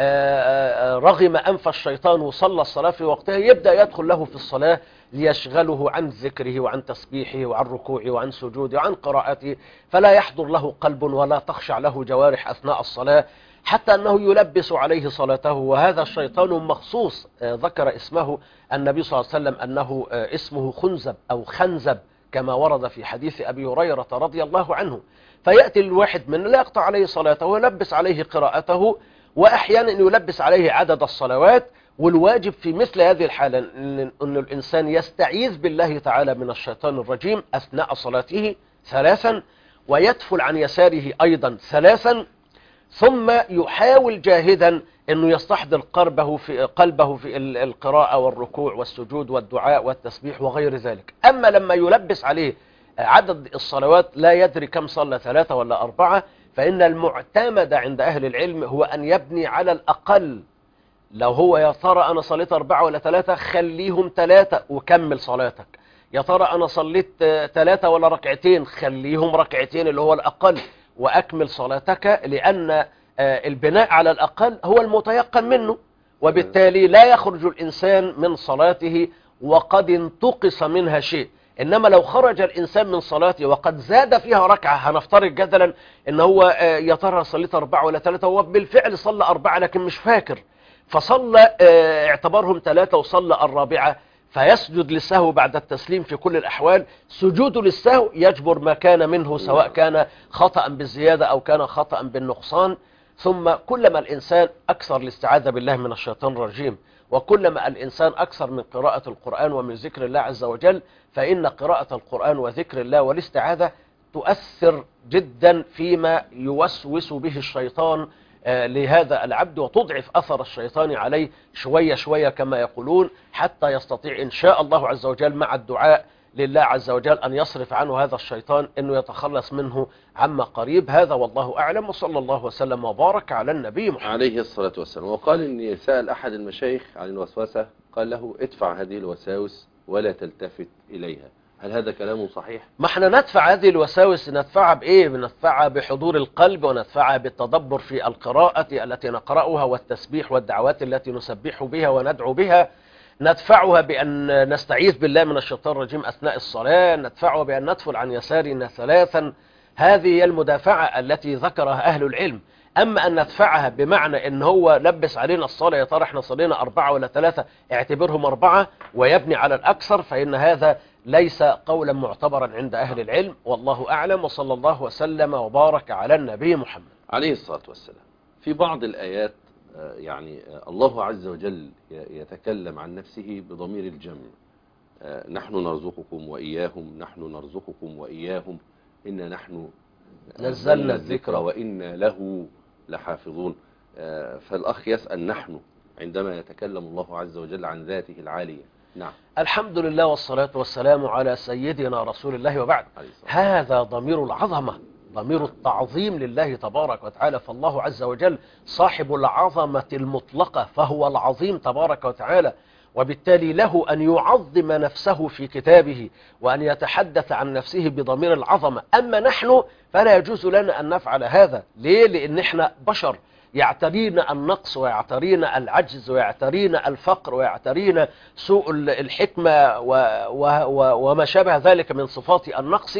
رغم أنف الشيطان وصلى الصلاة في وقتها، يبدأ يدخل له في الصلاة ليشغله عن ذكره وعن تسبيحه وعن ركوعه وعن سجوده وعن قراءته، فلا يحضر له قلب ولا تخشع له جوارح أثناء الصلاة، حتى أنه يلبس عليه صلاته. وهذا الشيطان مخصوص ذكر اسمه النبي صلى الله عليه وسلم أنه اسمه خنزب أو خنزب كما ورد في حديث أبي هريرة رضي الله عنه. فيأتي الواحد من لا يقطع عليه صلاته ويلبس عليه قراءته، وأحيانا يلبس عليه عدد الصلوات. والواجب في مثل هذه الحالة أن الإنسان يستعيذ بالله تعالى من الشيطان الرجيم أثناء صلاته ثلاثا، ويدفل عن يساره أيضا ثلاثا، ثم يحاول جاهدا أنه يستحضر قلبه في قلبه في القراءة والركوع والسجود والدعاء والتسبيح وغير ذلك. أما لما يلبس عليه عدد الصلوات لا يدري كم صلى، ثلاثة ولا أربعة، فإن المعتمد عند أهل العلم هو أن يبني على الأقل. لو هو يا ترى أنا صليت أربعة ولا ثلاثة، خليهم ثلاثة وكمل صلاتك. يا ترى أنا صليت ثلاثة ولا ركعتين، خليهم ركعتين اللي هو الأقل وأكمل صلاتك، لأن البناء على الأقل هو المتيقن منه، وبالتالي لا يخرج الإنسان من صلاته وقد انتقص منها شيء. إنما لو خرج الإنسان من صلاته وقد زاد فيها ركعة، هنفترض جدلا إن هو يا ترى صليت أربعة ولا ثلاثة، هو بالفعل صلى أربعة لكن مش فاكر، فصلى اعتبرهم ثلاثة وصلى الرابعة، فيسجد للسهو بعد التسليم في كل الأحوال. سجود للسهو يجبر ما كان منه، سواء كان خطأ بالزيادة أو كان خطأ بالنقصان. ثم كلما الإنسان أكثر الاستعاذة بالله من الشيطان الرجيم، وكلما الإنسان أكثر من قراءة القرآن ومن ذكر الله عز وجل، فإن قراءة القرآن وذكر الله والاستعاذة تؤثر جدا فيما يوسوس به الشيطان لهذا العبد وتضعف أثر الشيطان عليه شوية شوية كما يقولون، حتى يستطيع إن شاء الله عز وجل مع الدعاء لله عز وجل أن يصرف عنه هذا الشيطان، أنه يتخلص منه عما قريب. هذا والله أعلم، وصلى الله وسلم وبارك على النبي محمد عليه الصلاة والسلام. وقال إن سأل أحد المشايخ عن الوسوسة، قال له ادفع هذه الوساوس ولا تلتفت إليها. هل هذا كلام صحيح؟ ما احنا ندفع هذه الوساوس، ندفعها بإيه؟ بندفعها بحضور القلب، وندفعها بالتدبر في القراءة التي نقرأها والتسبيح والدعوات التي نسبح بها وندعو بها، ندفعها بأن نستعيذ بالله من الشيطان الرجيم أثناء الصلاة، ندفعها بأن ندفل عن يسارنا ثلاثا. هذه هي المدافعة التي ذكرها أهل العلم. أما أن ندفعها بمعنى أن هو لبس علينا الصلاة، يا ترى احنا صلينا أربعة ولا ثلاثة، اعتبرهم أربعة ويبني على الأكثر، فإن هذا ليس قولا معتبرا عند أهل العلم. والله أعلم، وصلى الله وسلم وبارك على النبي محمد عليه الصلاة والسلام. في بعض الآيات يعني الله عز وجل يتكلم عن نفسه بضمير الجمع، نحن نرزقكم وإياهم، نحن نرزقكم وإياهم، إن نحن نزلنا الذكر وإنا له لحافظون. فالأخ يسأل نحن عندما يتكلم الله عز وجل عن ذاته العالية. نعم، الحمد لله والصلاة والسلام على سيدنا رسول الله، وبعد. هذا ضمير العظمة، ضمير التعظيم لله تبارك وتعالى. فالله عز وجل صاحب العظمة المطلقة، فهو العظيم تبارك وتعالى، وبالتالي له أن يعظم نفسه في كتابه وأن يتحدث عن نفسه بضمير العظمة. أما نحن فلا يجوز لنا أن نفعل هذا. ليه؟ لأن احنا بشر، يعترينا النقص ويعترينا العجز ويعترينا الفقر ويعترينا سوء الحكمة وما شابه ذلك من صفات النقص.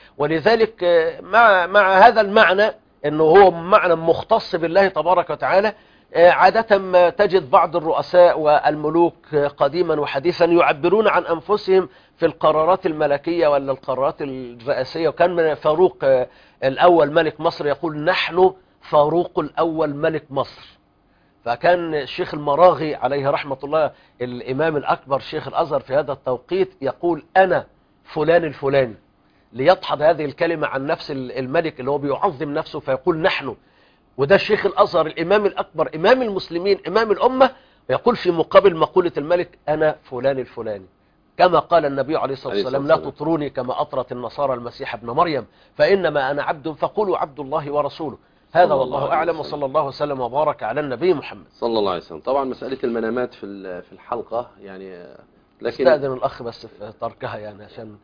ولذلك مع, مع هذا المعنى أنه هو معنى مختص بالله تبارك وتعالى، عادة ما تجد بعض الرؤساء والملوك قديما وحديثا يعبرون عن أنفسهم في القرارات الملكية ولا القرارات الرئاسية. وكان من فاروق الأول ملك مصر يقول نحن فاروق الأول ملك مصر. فكان الشيخ المراغي عليه رحمة الله الإمام الأكبر شيخ الأزهر في هذا التوقيت يقول أنا فلان الفلاني، ليدحض هذه الكلمة عن نفس الملك اللي هو بيعظم نفسه، فيقول نحن. وده الشيخ الأزهر الإمام الأكبر إمام المسلمين إمام الأمة، يقول في مقابل مقولة الملك أنا فلان الفلاني، كما قال النبي عليه الصلاة والسلام لا تطروني كما أطرت النصارى المسيح ابن مريم، فإنما أنا عبد فقولوا عبد الله ورسوله. هذا والله أعلم، وصلى الله وسلم وبارك على النبي محمد صلى الله عليه وسلم. طبعا مسألة المنامات في في الحلقة يعني، لكن استأذن الأخ بس في تركها يعني عشان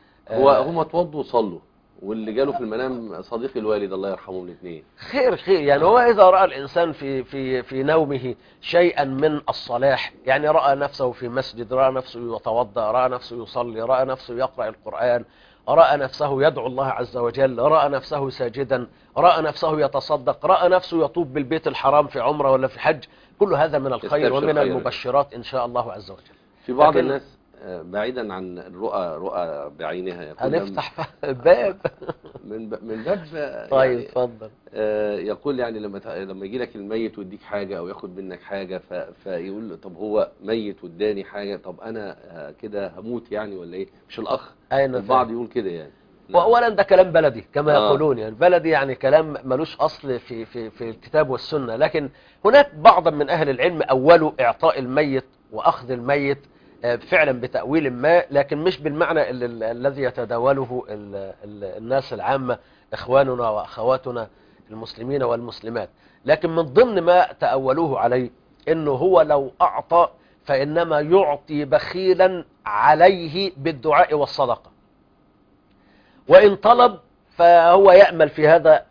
هو هم اتوضوا وصلوا، واللي جاله في المنام صديق الوالد الله يرحمهم الاثنين. خير خير يعني، هو إذا رأى الإنسان في في في نومه شيئا من الصلاح، يعني رأى نفسه في مسجد، رأى نفسه يتوضأ، رأى نفسه يصلي، رأى نفسه يقرأ القرآن، رأى نفسه يدعو الله عز وجل، رأى نفسه ساجدا، رأى نفسه يتصدق، رأى نفسه يطوف بالبيت الحرام في عمره ولا في حج، كل هذا من الخير ومن المبشرات إن شاء الله عز وجل. في بعض الناس بعيدا عن الرؤى رؤى بعينها، هنفتح باب من من باب طيب اتفضل. يعني يقول يعني لما لما يجي لك الميت ويديك حاجه او ياخد منك حاجه، فيقول طب هو ميت واداني حاجه، طب انا كده هموت يعني ولا ايه؟ مش الاخ البعض يقول كده يعني. واولا ده كلام بلدي كما آه. يقولون يعني، بلدي يعني كلام ملوش اصل في في في الكتاب والسنه. لكن هناك بعض من اهل العلم اولوا اعطاء الميت واخذ الميت فعلا بتأويل ما، لكن مش بالمعنى الذي يتداوله الناس العامة إخواننا وأخواتنا المسلمين والمسلمات. لكن من ضمن ما تأولوه عليه إنه هو لو أعطى فإنما يعطي بخيلا عليه بالدعاء والصدقة، وإن طلب فهو يأمل في هذا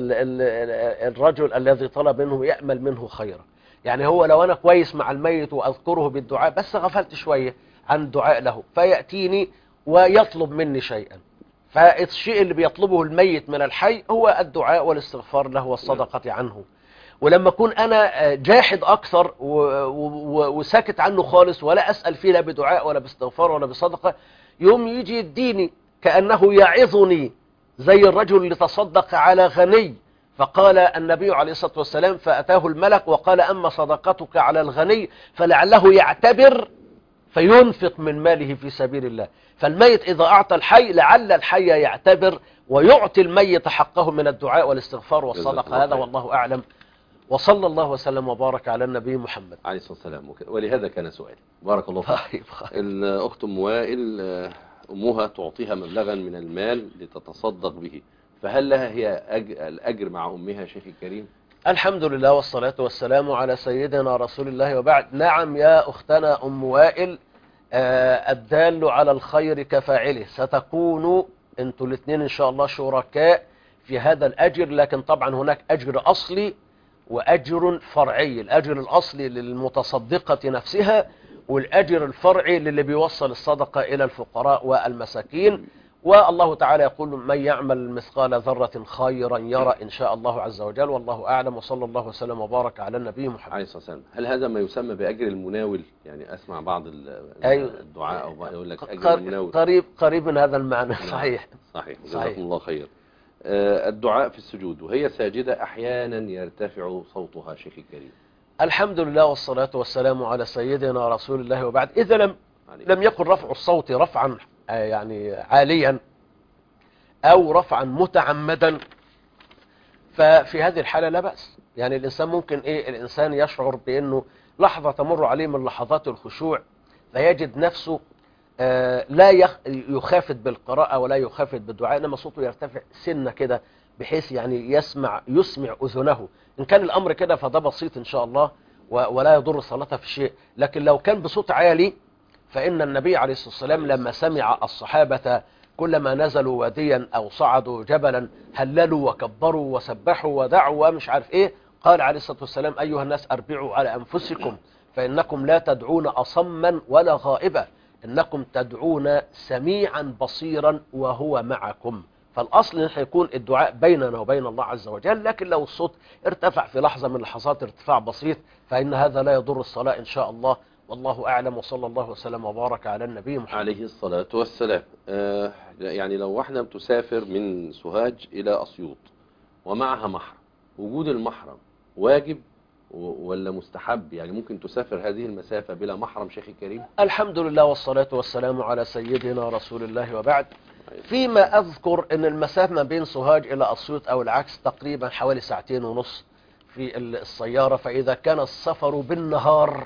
الرجل الذي طلب منه يأمل منه خيرا. يعني هو لو أنا كويس مع الميت وأذكره بالدعاء بس غفلت شوية عن الدعاء له، فيأتيني ويطلب مني شيئا، فالشيء اللي بيطلبه الميت من الحي هو الدعاء والاستغفار له والصدقة عنه. ولما أكون أنا جاحد أكثر وساكت عنه خالص ولا أسأل فيه لا بدعاء ولا باستغفار ولا بصدقة، يوم يجي يديني كأنه يعظني زي الرجل اللي تصدق على غني، فقال النبي عليه الصلاة والسلام فأتاه الملك وقال أما صدقتك على الغني فلعله يعتبر فينفق من ماله في سبيل الله. فالميت إذا أعطى الحي لعل الحي يعتبر ويعطي الميت حقه من الدعاء والاستغفار والصدقة. هذا والله أعلم وصلى الله وسلم وبارك على النبي محمد عليه الصلاة والسلام. وك- ولهذا كان سؤالي. بارك الله فيك. طيب خير. الأخت أم وائل آه، أمها تعطيها مبلغا من المال لتتصدق به، فهل لها هي أج... الأجر مع أمها شيخ الكريم؟ الحمد لله والصلاة والسلام على سيدنا رسول الله وبعد. نعم يا أختنا أم وائل، آه، الدال على الخير كفاعله، ستكون انتوا الاثنين إن شاء الله شركاء في هذا الأجر، لكن طبعا هناك أجر أصلي وأجر فرعي. الأجر الأصلي للمتصدقة نفسها، والأجر الفرعي للي بيوصل الصدقة إلى الفقراء والمساكين. والله تعالى يقول من يعمل مثقال ذرة خيرا يرى إن شاء الله عز وجل، والله أعلم، وصلى الله وسلم وبارك على النبي محمد عليه الصلاة والسلام. هل هذا ما يسمى بأجر المناول؟ يعني أسمع بعض ال- أيوة. الدعاء أو بعض يقول لك أجر قر- المناول. قريب قريب من هذا المعنى. نعم. صحيح صحيح. صحيح. جزاكم الله خير. آه، الدعاء في السجود وهي ساجدة أحيانا يرتفع صوتها شيخ الكريم. الحمد لله والصلاة والسلام على سيدنا رسول الله وبعد. إذا لم لم يكن رفع الصوت رفعا آه، يعني عاليا أو رفعا متعمدا، ففي هذه الحالة لا بأس. يعني الإنسان ممكن إيه الإنسان يشعر بأنه لحظة تمر عليه من لحظات الخشوع فيجد نفسه آه، لا يخ- يخافت بالقراءة ولا يخافت بالدعاء، إنما صوته يرتفع سنة كده بحيث يعني يسمع يسمع أذنه. إن كان الأمر كده فده بسيط إن شاء الله و- ولا يضر صلاتها في شيء. لكن لو كان بصوت عالي، فإن النبي عليه الصلاة والسلام لما سمع الصحابة كلما نزلوا واديا أو صعدوا جبلا هللوا وكبروا وسبحوا ودعوا ومش عارف إيه، قال عليه الصلاة والسلام أيها الناس أربعوا على أنفسكم فإنكم لا تدعون أصما ولا غائبا، إنكم تدعون سميعا بصيرا وهو معكم. فالأصل إن يكون الدعاء بيننا وبين الله عز وجل، لكن لو الصوت ارتفع في لحظة من لحظات ارتفاع بسيط فإن هذا لا يضر الصلاة إن شاء الله، والله أعلم، وصلى الله وسلم وبارك على النبي محمد عليه الصلاة والسلام. آه، يعني لو واحدة بتسافر من سوهاج إلى أسيوط ومعها محرم، وجود المحرم واجب و- ولا مستحب؟ يعني ممكن تسافر هذه المسافة بلا محرم شيخ الكريم؟ الحمد لله والصلاة والسلام على سيدنا رسول الله وبعد. فيما أذكر أن المسافة ما بين سوهاج إلى أسيوط أو العكس تقريبا حوالي ساعتين ونص في السيارة. فإذا كان السفر بالنهار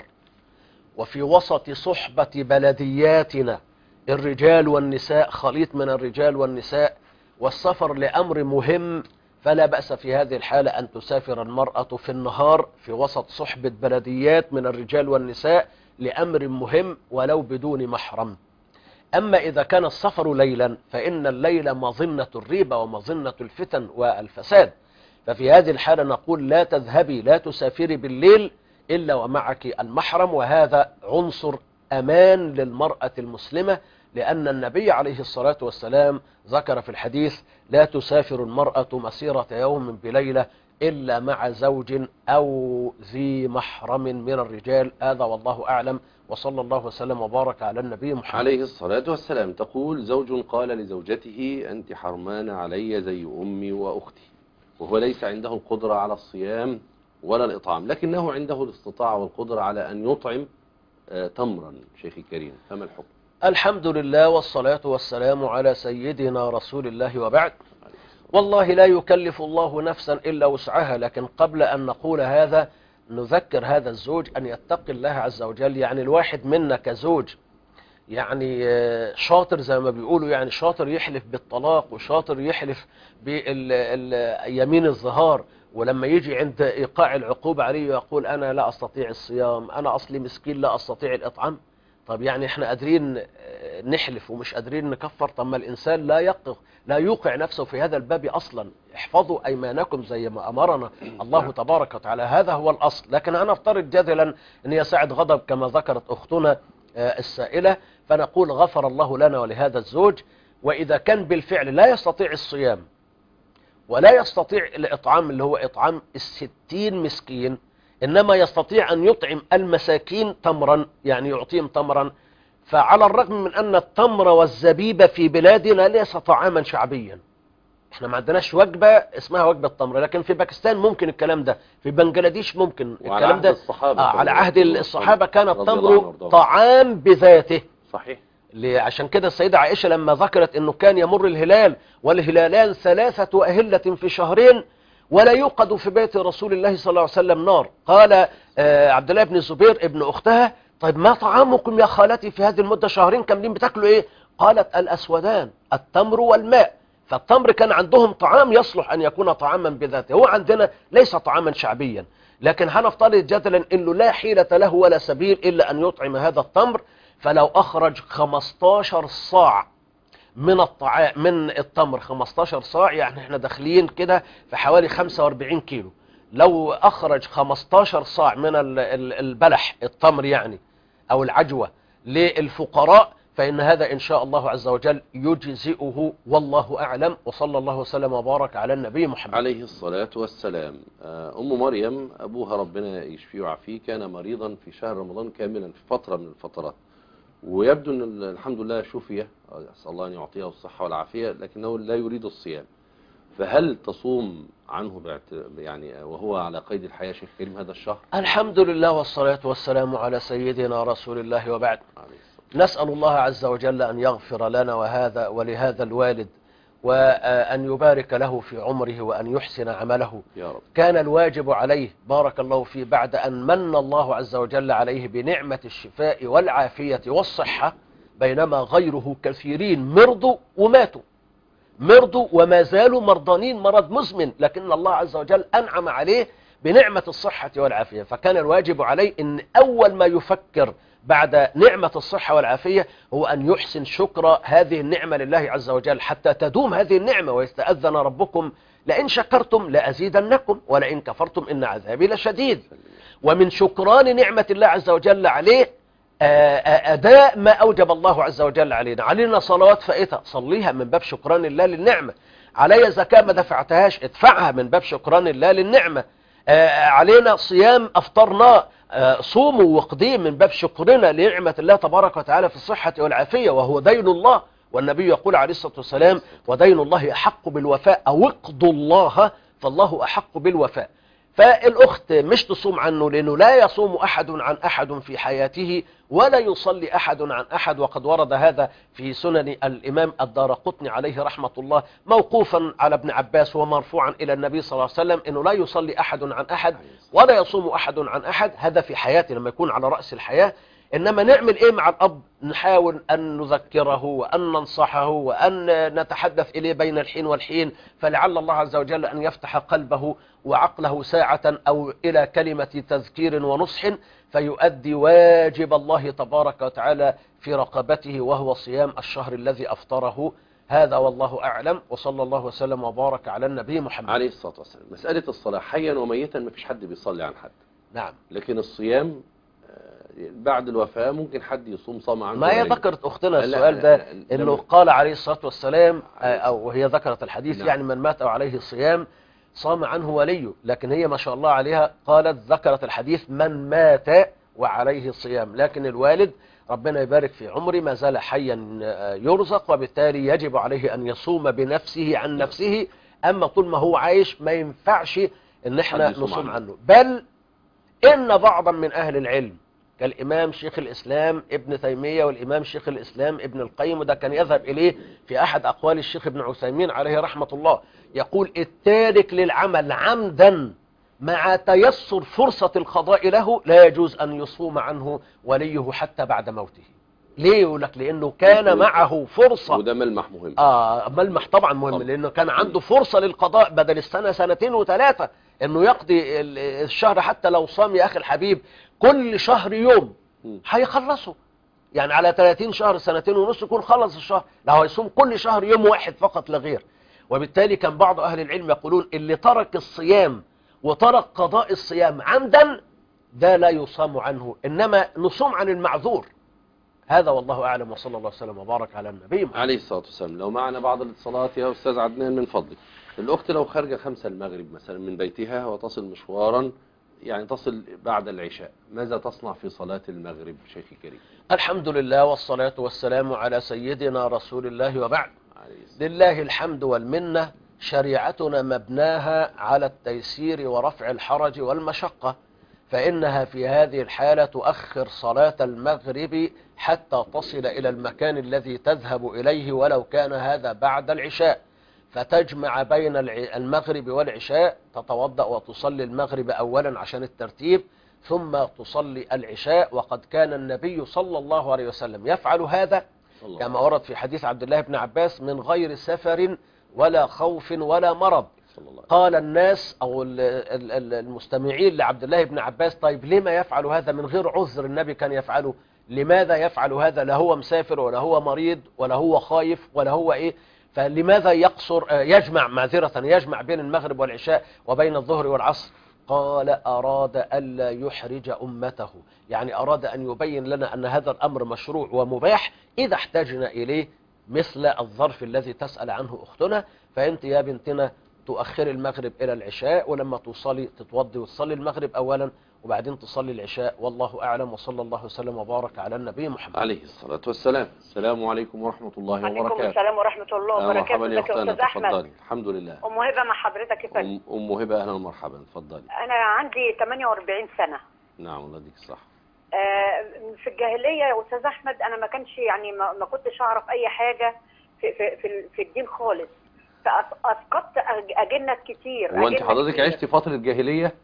وفي وسط صحبة بلدياتنا الرجال والنساء، خليط من الرجال والنساء، والسفر لأمر مهم، فلا بأس في هذه الحالة أن تسافر المرأة في النهار في وسط صحبة بلديات من الرجال والنساء لأمر مهم ولو بدون محرم. أما إذا كان السفر ليلا فإن الليل مظنة الريبة ومظنة الفتن والفساد، ففي هذه الحالة نقول لا تذهبي لا تسافري بالليل إلا ومعك المحرم، وهذا عنصر أمان للمرأة المسلمة، لأن النبي عليه الصلاة والسلام ذكر في الحديث لا تسافر المرأة مسيرة يوم بليلة إلا مع زوج أو ذي محرم من الرجال. هذا والله أعلم، وصلى الله وسلم وبارك على النبي محمد عليه الصلاة والسلام. تقول زوج قال لزوجته أنت حرمان علي زي أمي وأختي، وهو ليس عنده القدرة على الصيام ولا الإطعام، لكنه عنده الاستطاعة والقدرة على أن يطعم آه، تمرا شيخ الكريم، فما الحكم؟ الحمد لله والصلاة والسلام على سيدنا رسول الله وبعد. والله لا يكلف الله نفسا إلا وسعها، لكن قبل أن نقول هذا نذكر هذا الزوج أن يتقي الله عز وجل. يعني الواحد منا كزوج يعني شاطر زي ما بيقولوا، يعني شاطر يحلف بالطلاق وشاطر يحلف باليمين الظهار، ولما يجي عند إيقاع العقوبة عليه يقول أنا لا أستطيع الصيام، أنا أصلي مسكين لا أستطيع الإطعام. طب يعني احنا قادرين نحلف ومش قادرين نكفر؟ طب ما الإنسان لا يقع لا يوقع نفسه في هذا الباب أصلا. احفظوا أيمانكم زي ما أمرنا الله تبارك وتعالى، هذا هو الأصل. لكن أنا افترض جدلا أن هي ساعة غضب كما ذكرت أختنا السائلة، فنقول غفر الله لنا ولهذا الزوج. وإذا كان بالفعل لا يستطيع الصيام ولا يستطيع الإطعام اللي هو إطعام الستين مسكين، إنما يستطيع أن يطعم المساكين تمرا، يعني يعطيهم تمرا، فعلى الرغم من أن التمر والزبيب في بلادنا ليس طعاما شعبيا، احنا ما عندناش وجبة اسمها وجبة تمر، لكن في باكستان ممكن الكلام ده، في بنجلاديش ممكن الكلام ده. الصحابة آه على عهد الصحابة كان التمر طعام بذاته. صحيح. عشان كده السيدة عائشة لما ذكرت أنه كان يمر الهلال والهلالان ثلاثة أهلة في شهرين، ولا يوقد في بيت رسول الله صلى الله عليه وسلم نار. قال آه عبد الله بن الزبير ابن أختها: طيب ما طعامكم يا خالتي في هذه المدة شهرين كاملين بتاكلوا ايه؟ قالت: الأسودان التمر والماء. فالتمر كان عندهم طعام يصلح أن يكون طعاما بذاته، هو عندنا ليس طعاما شعبيا، لكن هنفترض جدلا أنه لا حيلة له ولا سبيل إلا أن يطعم هذا التمر. فلو أخرج خمستاشر صاع من الطعام من التمر، خمستاشر صاع يعني احنا داخلين كده في حوالي خمسة وأربعين كيلو. لو أخرج خمستاشر صاع من البلح التمر يعني أو العجوة للفقراء، فإن هذا إن شاء الله عز وجل يجزئه، والله أعلم. وصلى الله وسلم وبارك على النبي محمد عليه الصلاة والسلام. أم مريم أبوها ربنا يشفيه ويعافيه كان مريضا في شهر رمضان كاملا في فترة من الفترات، ويبدو أن الحمد لله شفي، أسأل الله أن يعطيه الصحة والعافية، لكنه لا يريد الصيام. فهل تصوم عنه بعت يعني وهو على قيد الحياة شيخ كريم هذا الشهر؟ الحمد لله والصلاة والسلام على سيدنا رسول الله وبعد. نسأل الله عز وجل أن يغفر لنا وهذا ولهذا الوالد، وأن يبارك له في عمره وأن يحسن عمله يا رب. كان الواجب عليه بارك الله فيه بعد أن من الله عز وجل عليه بنعمة الشفاء والعافية والصحة، بينما غيره كثيرين مرضوا وماتوا، مرضوا وما زالوا مرضانين مرض مزمن، لكن الله عز وجل أنعم عليه بنعمة الصحة والعافية. فكان الواجب عليه أن أول ما يفكر بعد نعمة الصحة والعافية هو أن يحسن شكر هذه النعمة لله عز وجل حتى تدوم هذه النعمة. ويستأذن ربكم لئن شكرتم لأزيدنكم ولئن كفرتم إن عذابي لشديد. ومن شكران نعمة الله عز وجل عليه أداء ما أوجب الله عز وجل علينا. علينا صلوات فائتة صليها من باب شكران الله للنعمة، علي زكاة ما دفعتهاش ادفعها من باب شكران الله للنعمة، علينا صيام أفطرنا صوموا وقضيه من باب شكرنا لنعمة الله تبارك وتعالى في الصحة والعافية، وهو دين الله. والنبي يقول عليه الصلاة والسلام: ودين الله أحق بالوفاء، أو اقضوا الله فالله أحق بالوفاء. فالأخت مش تصوم عنه، لأنه لا يصوم أحد عن أحد في حياته ولا يصلي أحد عن أحد. وقد ورد هذا في سنن الإمام الدارقطني عليه رحمة الله موقوفا على ابن عباس ومرفوعا إلى النبي صلى الله عليه وسلم أنه لا يصلي أحد عن أحد ولا يصوم أحد عن أحد. هذا في حياته لما يكون على رأس الحياة. إنما نعمل إيه مع الأب؟ نحاول أن نذكره وأن ننصحه وأن نتحدث إليه بين الحين والحين، فلعل الله عز وجل أن يفتح قلبه وعقله ساعة أو إلى كلمة تذكير ونصح، فيؤدي واجب الله تبارك وتعالى في رقبته، وهو صيام الشهر الذي أفطره. هذا والله أعلم. وصلى الله وسلم وبارك على النبي محمد عليه الصلاة والسلام. مسألة الصلاة حيا وميتا ما فيش حد بيصلي عن حد. نعم. لكن الصيام بعد الوفاة ممكن حد يصوم صام عنه. ما هي ذكرت أختنا السؤال ده، إنه قال عليه الصلاة والسلام، أو هي ذكرت الحديث نعم. يعني من مات عليه الصيام صام عنه وليه، لكن هي ما شاء الله عليها قالت ذكرت الحديث من مات وعليه الصيام، لكن الوالد ربنا يبارك في عمره ما زال حيا يرزق، وبالتالي يجب عليه أن يصوم بنفسه عن نفسه. أما طول ما هو عايش ما ينفعش إن احنا نصوم عنه. بل إن بعضا من أهل العلم كالإمام شيخ الإسلام ابن تيمية والإمام شيخ الإسلام ابن القيم، وده كان يذهب إليه في أحد أقوال الشيخ ابن عثيمين عليه رحمة الله، يقول: التارك للعمل عمدا مع تيسر فرصة القضاء له لا يجوز أن يصوم عنه وليه حتى بعد موته. ليه؟ يقول لك لأنه كان معه فرصة، وده ملمح مهم. آه ملمح طبعا مهم، لأنه كان عنده فرصة للقضاء بدل السنة سنتين وثلاثة، أنه يقضي الشهر حتى لو صام يا أخي الحبيب كل شهر يوم هيخلصه، يعني على ثلاثين شهر سنتين ونص يكون خلص الشهر. لو هيصوم كل شهر يوم واحد فقط لا غير. وبالتالي كان بعض أهل العلم يقولون اللي ترك الصيام وترك قضاء الصيام عمدا ده لا يصام عنه، إنما نصوم عن المعذور. هذا والله أعلم. وصلى الله وسلم وبارك على النبي محمد عليه الصلاة والسلام. لو معنا بعض الاتصالات يا أستاذ عدنان من فضلك. الأخت لو خارجة خمسة المغرب مثلا من بيتها وتصل مشوارا، يعني تصل بعد العشاء، ماذا تصنع في صلاة المغرب شيخي كريم؟ الحمد لله والصلاة والسلام على سيدنا رسول الله وبعد. لله الحمد والمنة. شريعتنا مبناها على التيسير ورفع الحرج والمشقة، فإنها في هذه الحالة تؤخر صلاة المغرب حتى تصل إلى المكان الذي تذهب إليه ولو كان هذا بعد العشاء. فتجمع بين الع- المغرب والعشاء، تتوضأ وتصلي المغرب أولا عشان الترتيب، ثم تصلي العشاء. وقد كان النبي صلى الله عليه وسلم يفعل هذا كما ورد في حديث عبد الله بن عباس من غير سفر ولا خوف ولا مرض. قال الناس أو ال- ال- ال- المستمعين لعبد الله بن عباس: طيب لما يفعل هذا من غير عذر؟ النبي كان يفعله، لماذا يفعل هذا؟ لا هو مسافر ولا هو مريض ولا هو خايف ولا هو إيه، فلماذا يقصر يجمع معذرة يجمع بين المغرب والعشاء وبين الظهر والعصر؟ قال: أراد ألا يحرج أمته، يعني أراد أن يبين لنا أن هذا الأمر مشروع ومباح إذا احتاجنا إليه، مثل الظرف الذي تسأل عنه أختنا. فأنت يا بنتنا تؤخر المغرب إلى العشاء، ولما توصلي تتوضي وتصلي المغرب أولا وبعدين تصلي العشاء، والله أعلم. وصلى الله وسلم وبارك على النبي محمد عليه الصلاة والسلام. السلام عليكم ورحمة الله وبركاته. وعليكم السلام ورحمة الله وبركاته. مرحبا يا ازيك يا أختنا، أستاذ أحمد؟ تفضلي. الحمد لله. أم هبة مع حضرتك يا فندم. أم أم هبة، أهلا ومرحبا، تفضلي. أنا عندي ثمانية وأربعين سنة. نعم، الله يديك الصحة. آه، في الجاهلية يا أستاذ أحمد أنا ما كانش يعني ما, ما كنتش أعرف أي حاجة في في في, في الدين خالص، فأسقطت أجنة كتير. وأنت أجنة حضرتك كتير. عشتي فترة جاهلية؟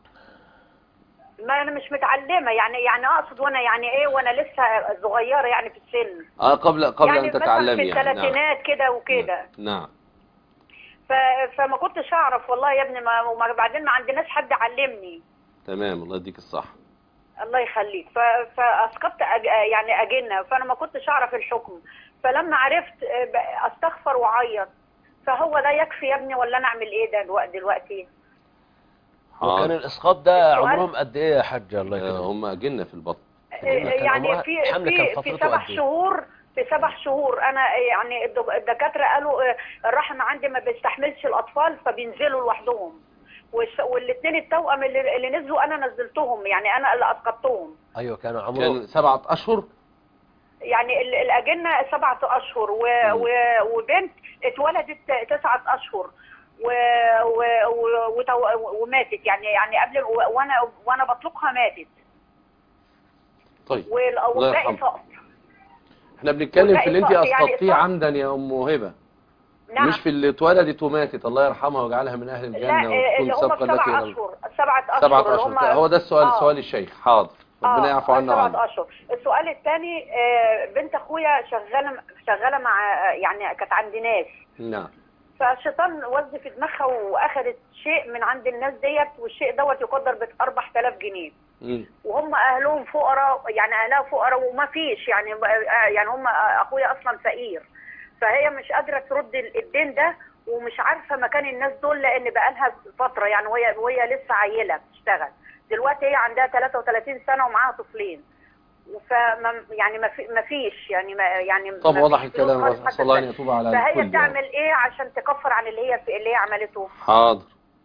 ما أنا مش متعلمة يعني يعني أقصد وأنا يعني إيه وأنا لسه صغيرة يعني في السن. اه قبل قبل يعني أن تتعلمي مثلا في يعني. الثلاثينات كده وكده. نعم. ف... فما كنتش أعرف والله يا ابني، ما وما- بعدين ما عندناش حد علمني. تمام، الله يديك الصحة. الله يخليك. ف... فاسقطت أج... يعني اجنه، فانا ما كنتش اعرف الحكم، فلما عرفت آه، ب- استغفر وعيط. فهو ده يكفي يا ابني ولا انا اعمل ايه ده دلوقتي دلوقتي؟ وكان الإسقاط ده عمرهم قد إيه يا حاج؟ الله يكرمك. هم أجنة في البطن. آه، يعني في في في سبع شهور في سبع شهور انا يعني الدك- الدكاتره قالوا آه، الرحم عندي ما بيستحملش الاطفال فبينزلوا لوحدهم، والاثنين التوأم اللي, اللي نزلوا انا نزلتهم، يعني انا اللي اسقطتهم. أيوة كان عمره كان سبعة أشهر. يعني ال- الأجنة سبعة أشهر و... و... وبنت اتولدت تسعة أشهر و... و... و... وتو... وماتت يعني يعني قبل و... وأنا وأنا بطلقها ماتت. طيب. وال- الله والباقي يرحمه. سقط. احنا بنتكلم والباقي في اللي انت سقط، يعني اسقطتيه سقط. عمدا يا ام هبه. نعم. مش في اللي اتولدت وماتت، الله يرحمها ويجعلها من اهل الجنه لا وتكون اللي هم سابقه لك سبع الى أشهر سبعة أشهر سبعة اللي اشهر. هم هو ده السؤال، آه. سؤال الشيخ. حاضر، ربنا يعفو عنا سبعة وعنك. أشهر. السؤال الثاني بنت أخويا شغالة شغالة مع يعني كانت عند ناس، نعم. فالشيطان وزن في دماغها واخدت شيء من عند الناس ديت، والشيء دوت يقدر ب أربعة آلاف جنيه، مم. وهم اهلهم فقراء، يعني اهلها فقراء وما فيش يعني يعني هم اخويا اصلا فقير، فهي مش قادره ترد الدين ده ومش عارفه مكان الناس دول، لان بقى لها فتره يعني وهي وهي لسه عيله بتشتغل. دلوقتي هي عندها ثلاثة وثلاثين سنه ومعاها طفلين، فما يعني ما في ما فيش يعني ما يعني طب ما واضح فيش الكلام، فلوس خالص اسال الله ان يتوب على فهي الكل. تعمل يعني. ايه عشان تكفر عن اللي هي اللي هي عملته؟ حاضر.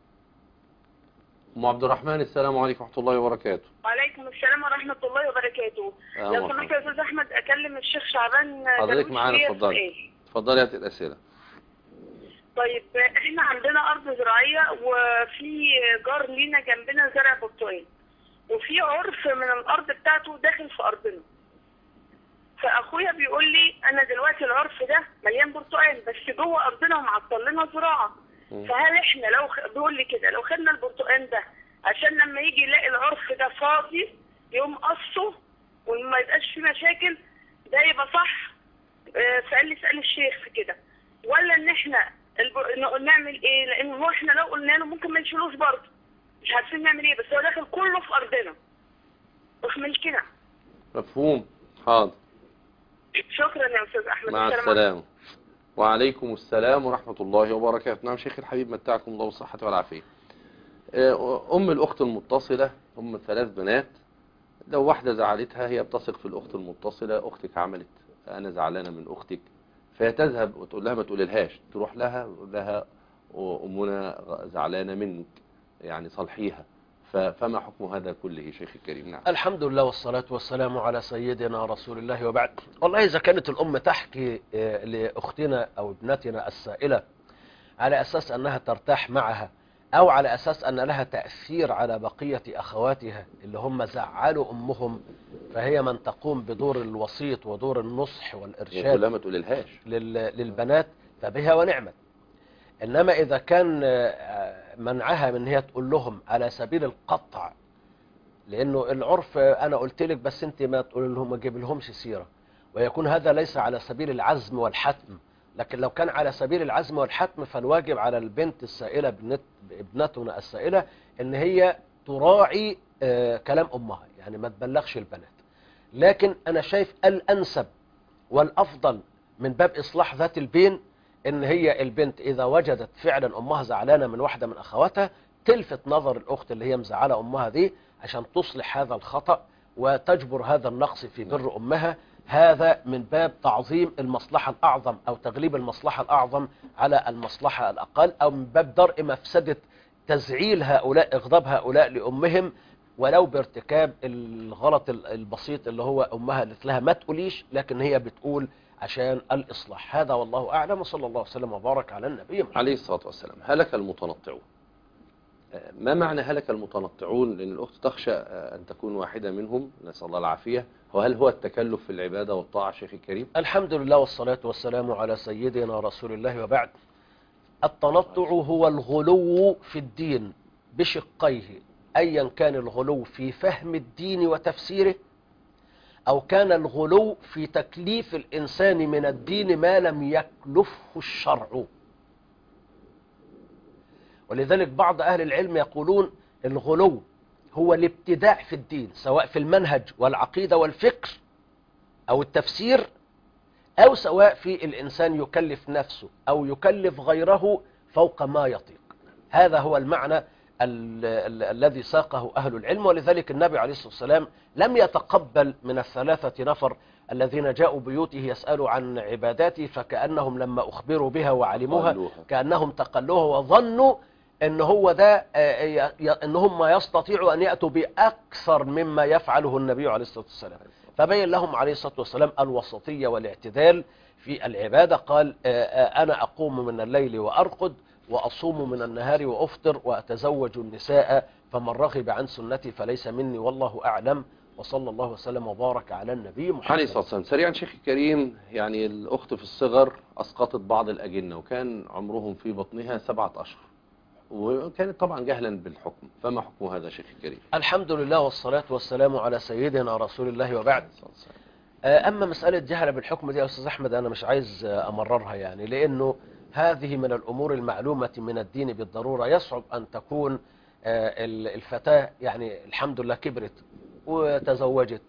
ام عبد الرحمن، السلام عليكم ورحمه الله وبركاته. وعليكم السلام ورحمة الله وبركاته. آه لو سمحت يا أستاذ أحمد أكلم الشيخ شعبان حضرتك درويش معانا، ليا اتفضلي. سؤال. اتفضلي هات الاسئله. طيب إحنا عندنا أرض زراعية وفي جار لينا جنبنا زرع برتقال، وفي عرف من الأرض بتاعته داخل في أرضنا. فأخويا بيقول لي أنا دلوقتي العرف ده مليان برتقال بس جوه أرضنا ومعطل لنا زراعة، فهل إحنا لو خ... بيقول لي كده لو خدنا البرتقال ده عشان لما يجي يلاقي العرف ده فاضي يقوم قصه وما يبقاش فيه مشاكل، ده يبقى صح؟ آه، فقال لي اسأل الشيخ في كده، ولا ان احنا الب... ن- نعمل ايه؟ لان هو احنا لو قلنا له ممكن ما نشيلوش برضه، مش عارفين نعمل ايه، بس هو داخل كله في ارضنا وفي ملكنا. مفهوم. حاضر. شكرا يا استاذ احمد. مع السلامه. وعليكم السلام ورحمه الله وبركاته. نعم شيخ الحبيب، متعكم الله بالصحه والعافيه. ام الاخت المتصله، ام ثلاث بنات، لو واحده زعلتها هي بتثق في الاخت المتصله، اختك عملت انا زعلانه من اختك، فهي تذهب وتقول لها ما تقوللهاش، تروح لها وتقول لها امنا زعلانه منك، يعني صلحيها. فما حكم هذا كله شيخ الكريم؟ نعم. الحمد لله والصلاة والسلام على سيدنا رسول الله وبعد. والله إذا كانت الأم تحكي لأختنا أو ابنتنا السائلة على أساس أنها ترتاح معها، أو على أساس أن لها تأثير على بقية أخواتها اللي هم زعلوا أمهم، فهي من تقوم بدور الوسيط ودور النصح والإرشاد لا ما تقوللهاش للبنات، فبها ونعمت. إنما إذا كان منعها من هي تقول لهم على سبيل القطع، لأنه العرف أنا قلت لك بس أنت ما تقول لهم ما تجيب لهمش سيرة، ويكون هذا ليس على سبيل العزم والحتم. لكن لو كان على سبيل العزم والحتم فالواجب على البنت السائلة بنت ابنتنا السائلة ان هي تراعي آه كلام امها، يعني ما تبلغش البنات. لكن انا شايف الانسب والافضل من باب اصلاح ذات البين ان هي البنت اذا وجدت فعلا امها زعلانة من واحدة من اخواتها تلفت نظر الاخت اللي هي مزعلة امها دي عشان تصلح هذا الخطأ وتجبر هذا النقص في بر امها. هذا من باب تعظيم المصلحة الأعظم أو تغليب المصلحة الأعظم على المصلحة الأقل، أو من باب درء مفسدة تزعيل هؤلاء إغضاب هؤلاء لأمهم ولو بارتكاب الغلط البسيط اللي هو أمها قالت لها ما تقوليش، لكن هي بتقول عشان الإصلاح. هذا والله أعلم، وصلى الله وسلم وبارك على النبي محمد عليه الصلاة والسلام. هلك المتنطعون. ما معنى هلك المتنطعون؟ لأن الأخت تخشى أن تكون واحدة منهم، نسأل الله العافية. وهل هو التكلف في العبادة والطاعة شيخ الكريم؟ الحمد لله والصلاة والسلام على سيدنا رسول الله وبعد. التنطع هو الغلو في الدين بشقيه، أيا كان الغلو في فهم الدين وتفسيره، أو كان الغلو في تكليف الإنسان من الدين ما لم يكلفه الشرع. ولذلك بعض أهل العلم يقولون الغلو هو الابتداع في الدين، سواء في المنهج والعقيدة والفكر أو التفسير، أو سواء في الإنسان يكلف نفسه أو يكلف غيره فوق ما يطيق. هذا هو المعنى ال ال الذي ساقه أهل العلم. ولذلك النبي عليه الصلاة والسلام لم يتقبل من الثلاثة نفر الذين جاءوا بيوته يسألوا عن عباداته، فكأنهم لما أخبروا بها وعلموها كأنهم تقلوها وظنوا ان هو ده ان هم يستطيعوا ان يأتوا بأكثر مما يفعله النبي عليه الصلاة والسلام. فبين لهم عليه الصلاة والسلام الوسطية والاعتدال في العبادة. قال أنا أقوم من الليل وأرقد وأصوم من النهار وأفطر وأتزوج النساء فمن رغب عن سنتي فليس مني والله أعلم، وصلى الله وسلم وبارك على النبي محمد عليه الصلاة والسلام. سريعا شيخ الكريم، يعني الأخت في الصغر أسقطت بعض الأجنة وكان عمرهم في بطنها سبعة أشهر، وكانت طبعا جهلا بالحكم، فما حكم هذا شيخ الكريم؟ الحمد لله والصلاة والسلام على سيدنا رسول الله وبعد. أما مسألة جهل بالحكم دي يا أستاذ أحمد أنا مش عايز أمررها، يعني لأنه هذه من الأمور المعلومة من الدين بالضرورة. يصعب أن تكون الفتاة يعني الحمد لله كبرت وتزوجت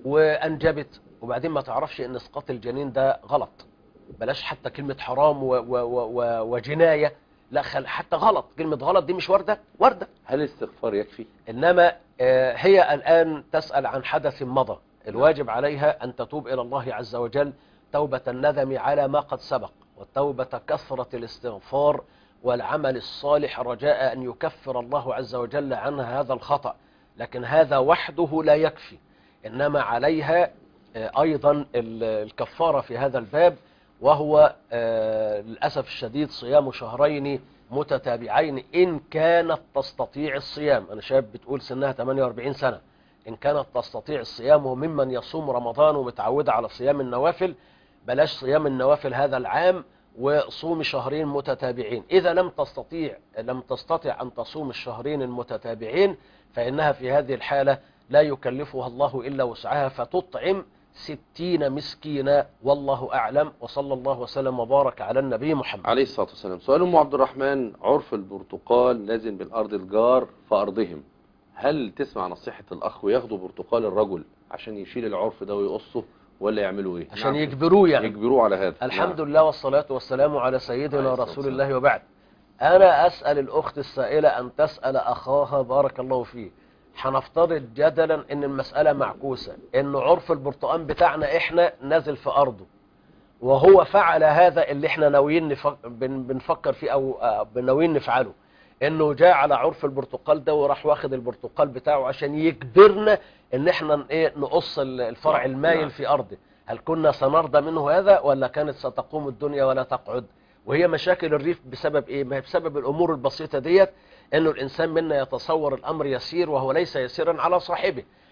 وأنجبت وبعدين ما تعرفش أن إسقاط الجنين ده غلط، بلاش حتى كلمة حرام و و و وجناية، لا خل حتى غلط، كلمة غلط دي مش وردة وردة. هل الاستغفار يكفي؟ إنما هي الآن تسأل عن حدث مضى، الواجب عليها أن تتوب إلى الله عز وجل توبة الندم على ما قد سبق، والتوبة كثرة الاستغفار والعمل الصالح رجاء أن يكفر الله عز وجل عنها هذا الخطأ. لكن هذا وحده لا يكفي، إنما عليها أيضا الكفارة في هذا الباب، وهو للأسف الشديد صيام شهرين متتابعين إن كانت تستطيع الصيام. أنا شاب بتقول سنها ثمانية وأربعين سنة، إن كانت تستطيع الصيام وممن يصوم رمضان ومتعودة على صيام النوافل بلاش صيام النوافل هذا العام وصوم شهرين متتابعين. إذا لم تستطيع لم تستطع أن تصوم الشهرين المتتابعين فإنها في هذه الحالة لا يكلفها الله إلا وسعها فتطعم ستين مسكينا والله أعلم، وصلى الله وسلم وبارك على النبي محمد عليه الصلاة والسلام. سؤال أم عبد الرحمن: عرف البرتقال لازم بالأرض الجار فأرضهم، هل تسمع نصيحة الأخ وياخدوا برتقال الرجل عشان يشيل العرف ده ويقصه، ولا يعملوا إيه؟ عشان نعم. يجبروه يعني يجبروه على هذا. الحمد نعم. لله والصلاة والسلام على سيدنا رسول الله وبعد. أنا أسأل الأخت السائلة أن تسأل أخاها بارك الله فيه. هنفترض جدلا ان المسألة معكوسة، ان عرف البرتقال بتاعنا احنا نازل في ارضه وهو فعل هذا اللي احنا ناويين نفك... بن... بنفكر فيه او ناويين نفعله، انه جاء على عرف البرتقال ده وراح واخد البرتقال بتاعه عشان يجبرنا ان احنا ايه نقص الفرع المايل في ارضه. هل كنا سنرضى منه هذا ولا كانت ستقوم الدنيا ولا تقعد؟ وهي مشاكل الريف بسبب ايه؟ ما هي بسبب الامور البسيطة ديت، انه الانسان منا يتصور الامر يسير وهو ليس يسيرا على صاحبه.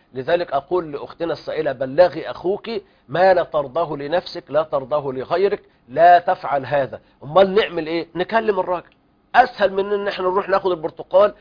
لذلك أقول لأختنا السائلة بلغي أخوك ما لا ترضاه لنفسك لا ترضاه لغيرك، لا تفعل هذا. أمال نعمل إيه؟ نكلم الراجل. أسهل من إن احنا نروح ناخد البرتقال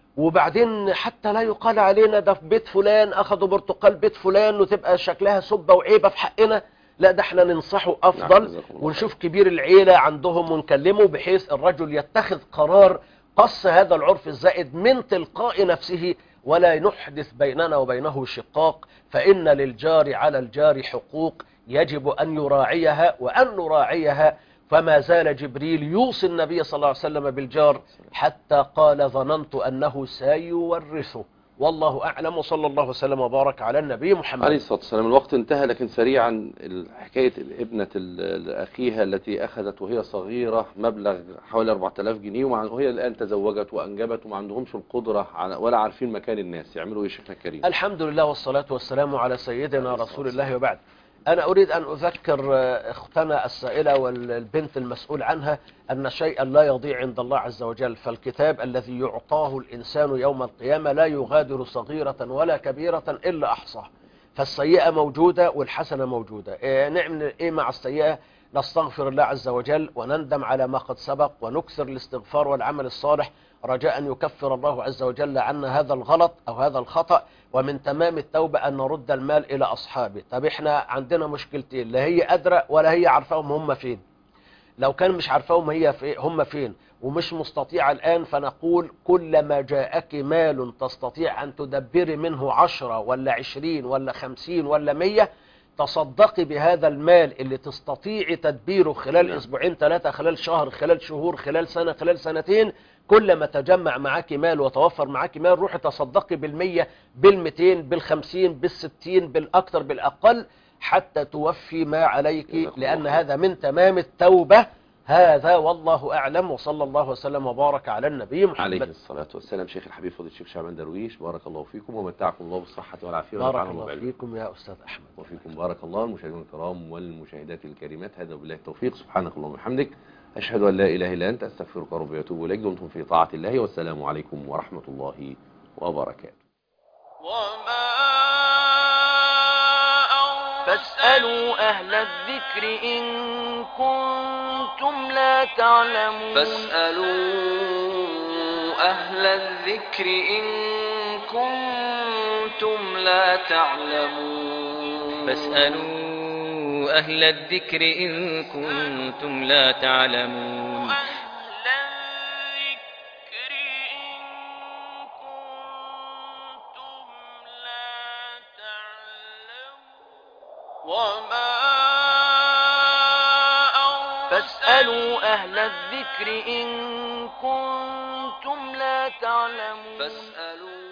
وبعدين حتى لا يقال علينا ده في بيت فلان أخذوا برتقال بيت فلان وتبقى شكلها سبة وعيبة في حقنا. لا، ده احنا ننصحه أفضل ونشوف كبير العيلة عندهم ونكلمه بحيث الرجل يتخذ قرار قص هذا العرف الزائد من تلقاء نفسه، ولا نحدث بيننا وبينه شقاق. فإن للجار على الجار حقوق يجب أن يراعيها وأن نراعيها. فما زال جبريل يوصي النبي صلى الله عليه وسلم بالجار حتى قال ظننت أنه سيورثه. والله أعلم، وصلى الله وسلم وبارك على النبي محمد عليه الصلاة والسلام. الوقت انتهى، لكن سريعا حكاية ابنة أخيها التي أخذت وهي صغيرة مبلغ حوالي أربعة آلاف جنيه وهي الآن تزوجت وأنجبت وما عندهمش القدرة ولا عارفين مكان الناس، يعملوا إيه شيخنا الكريم؟ الحمد لله والصلاة والسلام على سيدنا رسول الله وبعد. أنا أريد أن أذكر أختنا السائلة والبنت المسؤول عنها أن شيئا لا يضيع عند الله عز وجل، فالكتاب الذي يعطاه الإنسان يوم القيامة لا يغادر صغيرة ولا كبيرة إلا أحصاه. فالسيئة موجودة والحسنة موجودة. إيه نعمل إيه مع السيئة؟ نستغفر الله عز وجل ونندم على ما قد سبق ونكثر الاستغفار والعمل الصالح رجاء أن يكفر الله عز وجل عنا هذا الغلط أو هذا الخطأ. ومن تمام التوبة أن نرد المال إلى أصحابه. طب إحنا عندنا مشكلتين، لا هي قادرة ولا هي عارفاهم هم فين. لو كان مش عارفاهم هي في هم فين ومش مستطيعة الآن، فنقول كلما جاءك مال تستطيع أن تدبري منه عشرة ولا عشرين ولا خمسين ولا مية، تصدقي بهذا المال اللي تستطيعي تدبيره خلال أسبوعين ثلاثة، خلال شهر، خلال شهور، خلال سنة، خلال سنتين. كلما تجمع معاك مال وتوفر معاك مال روحي تصدقي بالمية بالمتين بالخمسين بالستين بالأكثر بالأقل حتى توفي ما عليك، لأن هذا من تمام التوبة. هذا والله أعلم، وصلى الله وسلم وبارك على النبي محمد عليه الصلاة والسلام. شيخ الحبيب فضيلة الشيخ شعبان درويش، بارك الله فيكم ومتعكم الله بالصحة والعافية. بارك الله فيكم يا أستاذ أحمد. وفيكم بارك الله. المشاهدين الكرام والمشاهدات الكريمات، هذا بالله التوفيق. سبحانك اللهم وبحمدك، أشهد أن لا إله إلا أنت، أستغفرك وربي وأتوب إليك. دمتم في طاعة الله، والسلام عليكم ورحمة الله وبركاته. فاسألوا أهل الذكر إن كنتم لا تعلمون. فاسألوا أهل الذكر إن كنتم لا تعلمون. فاسألوا أهل الذكر إن كنتم لا تعلمون. فاسألوا أهل الذكر إن كنتم لا تعلمون. فاسألوا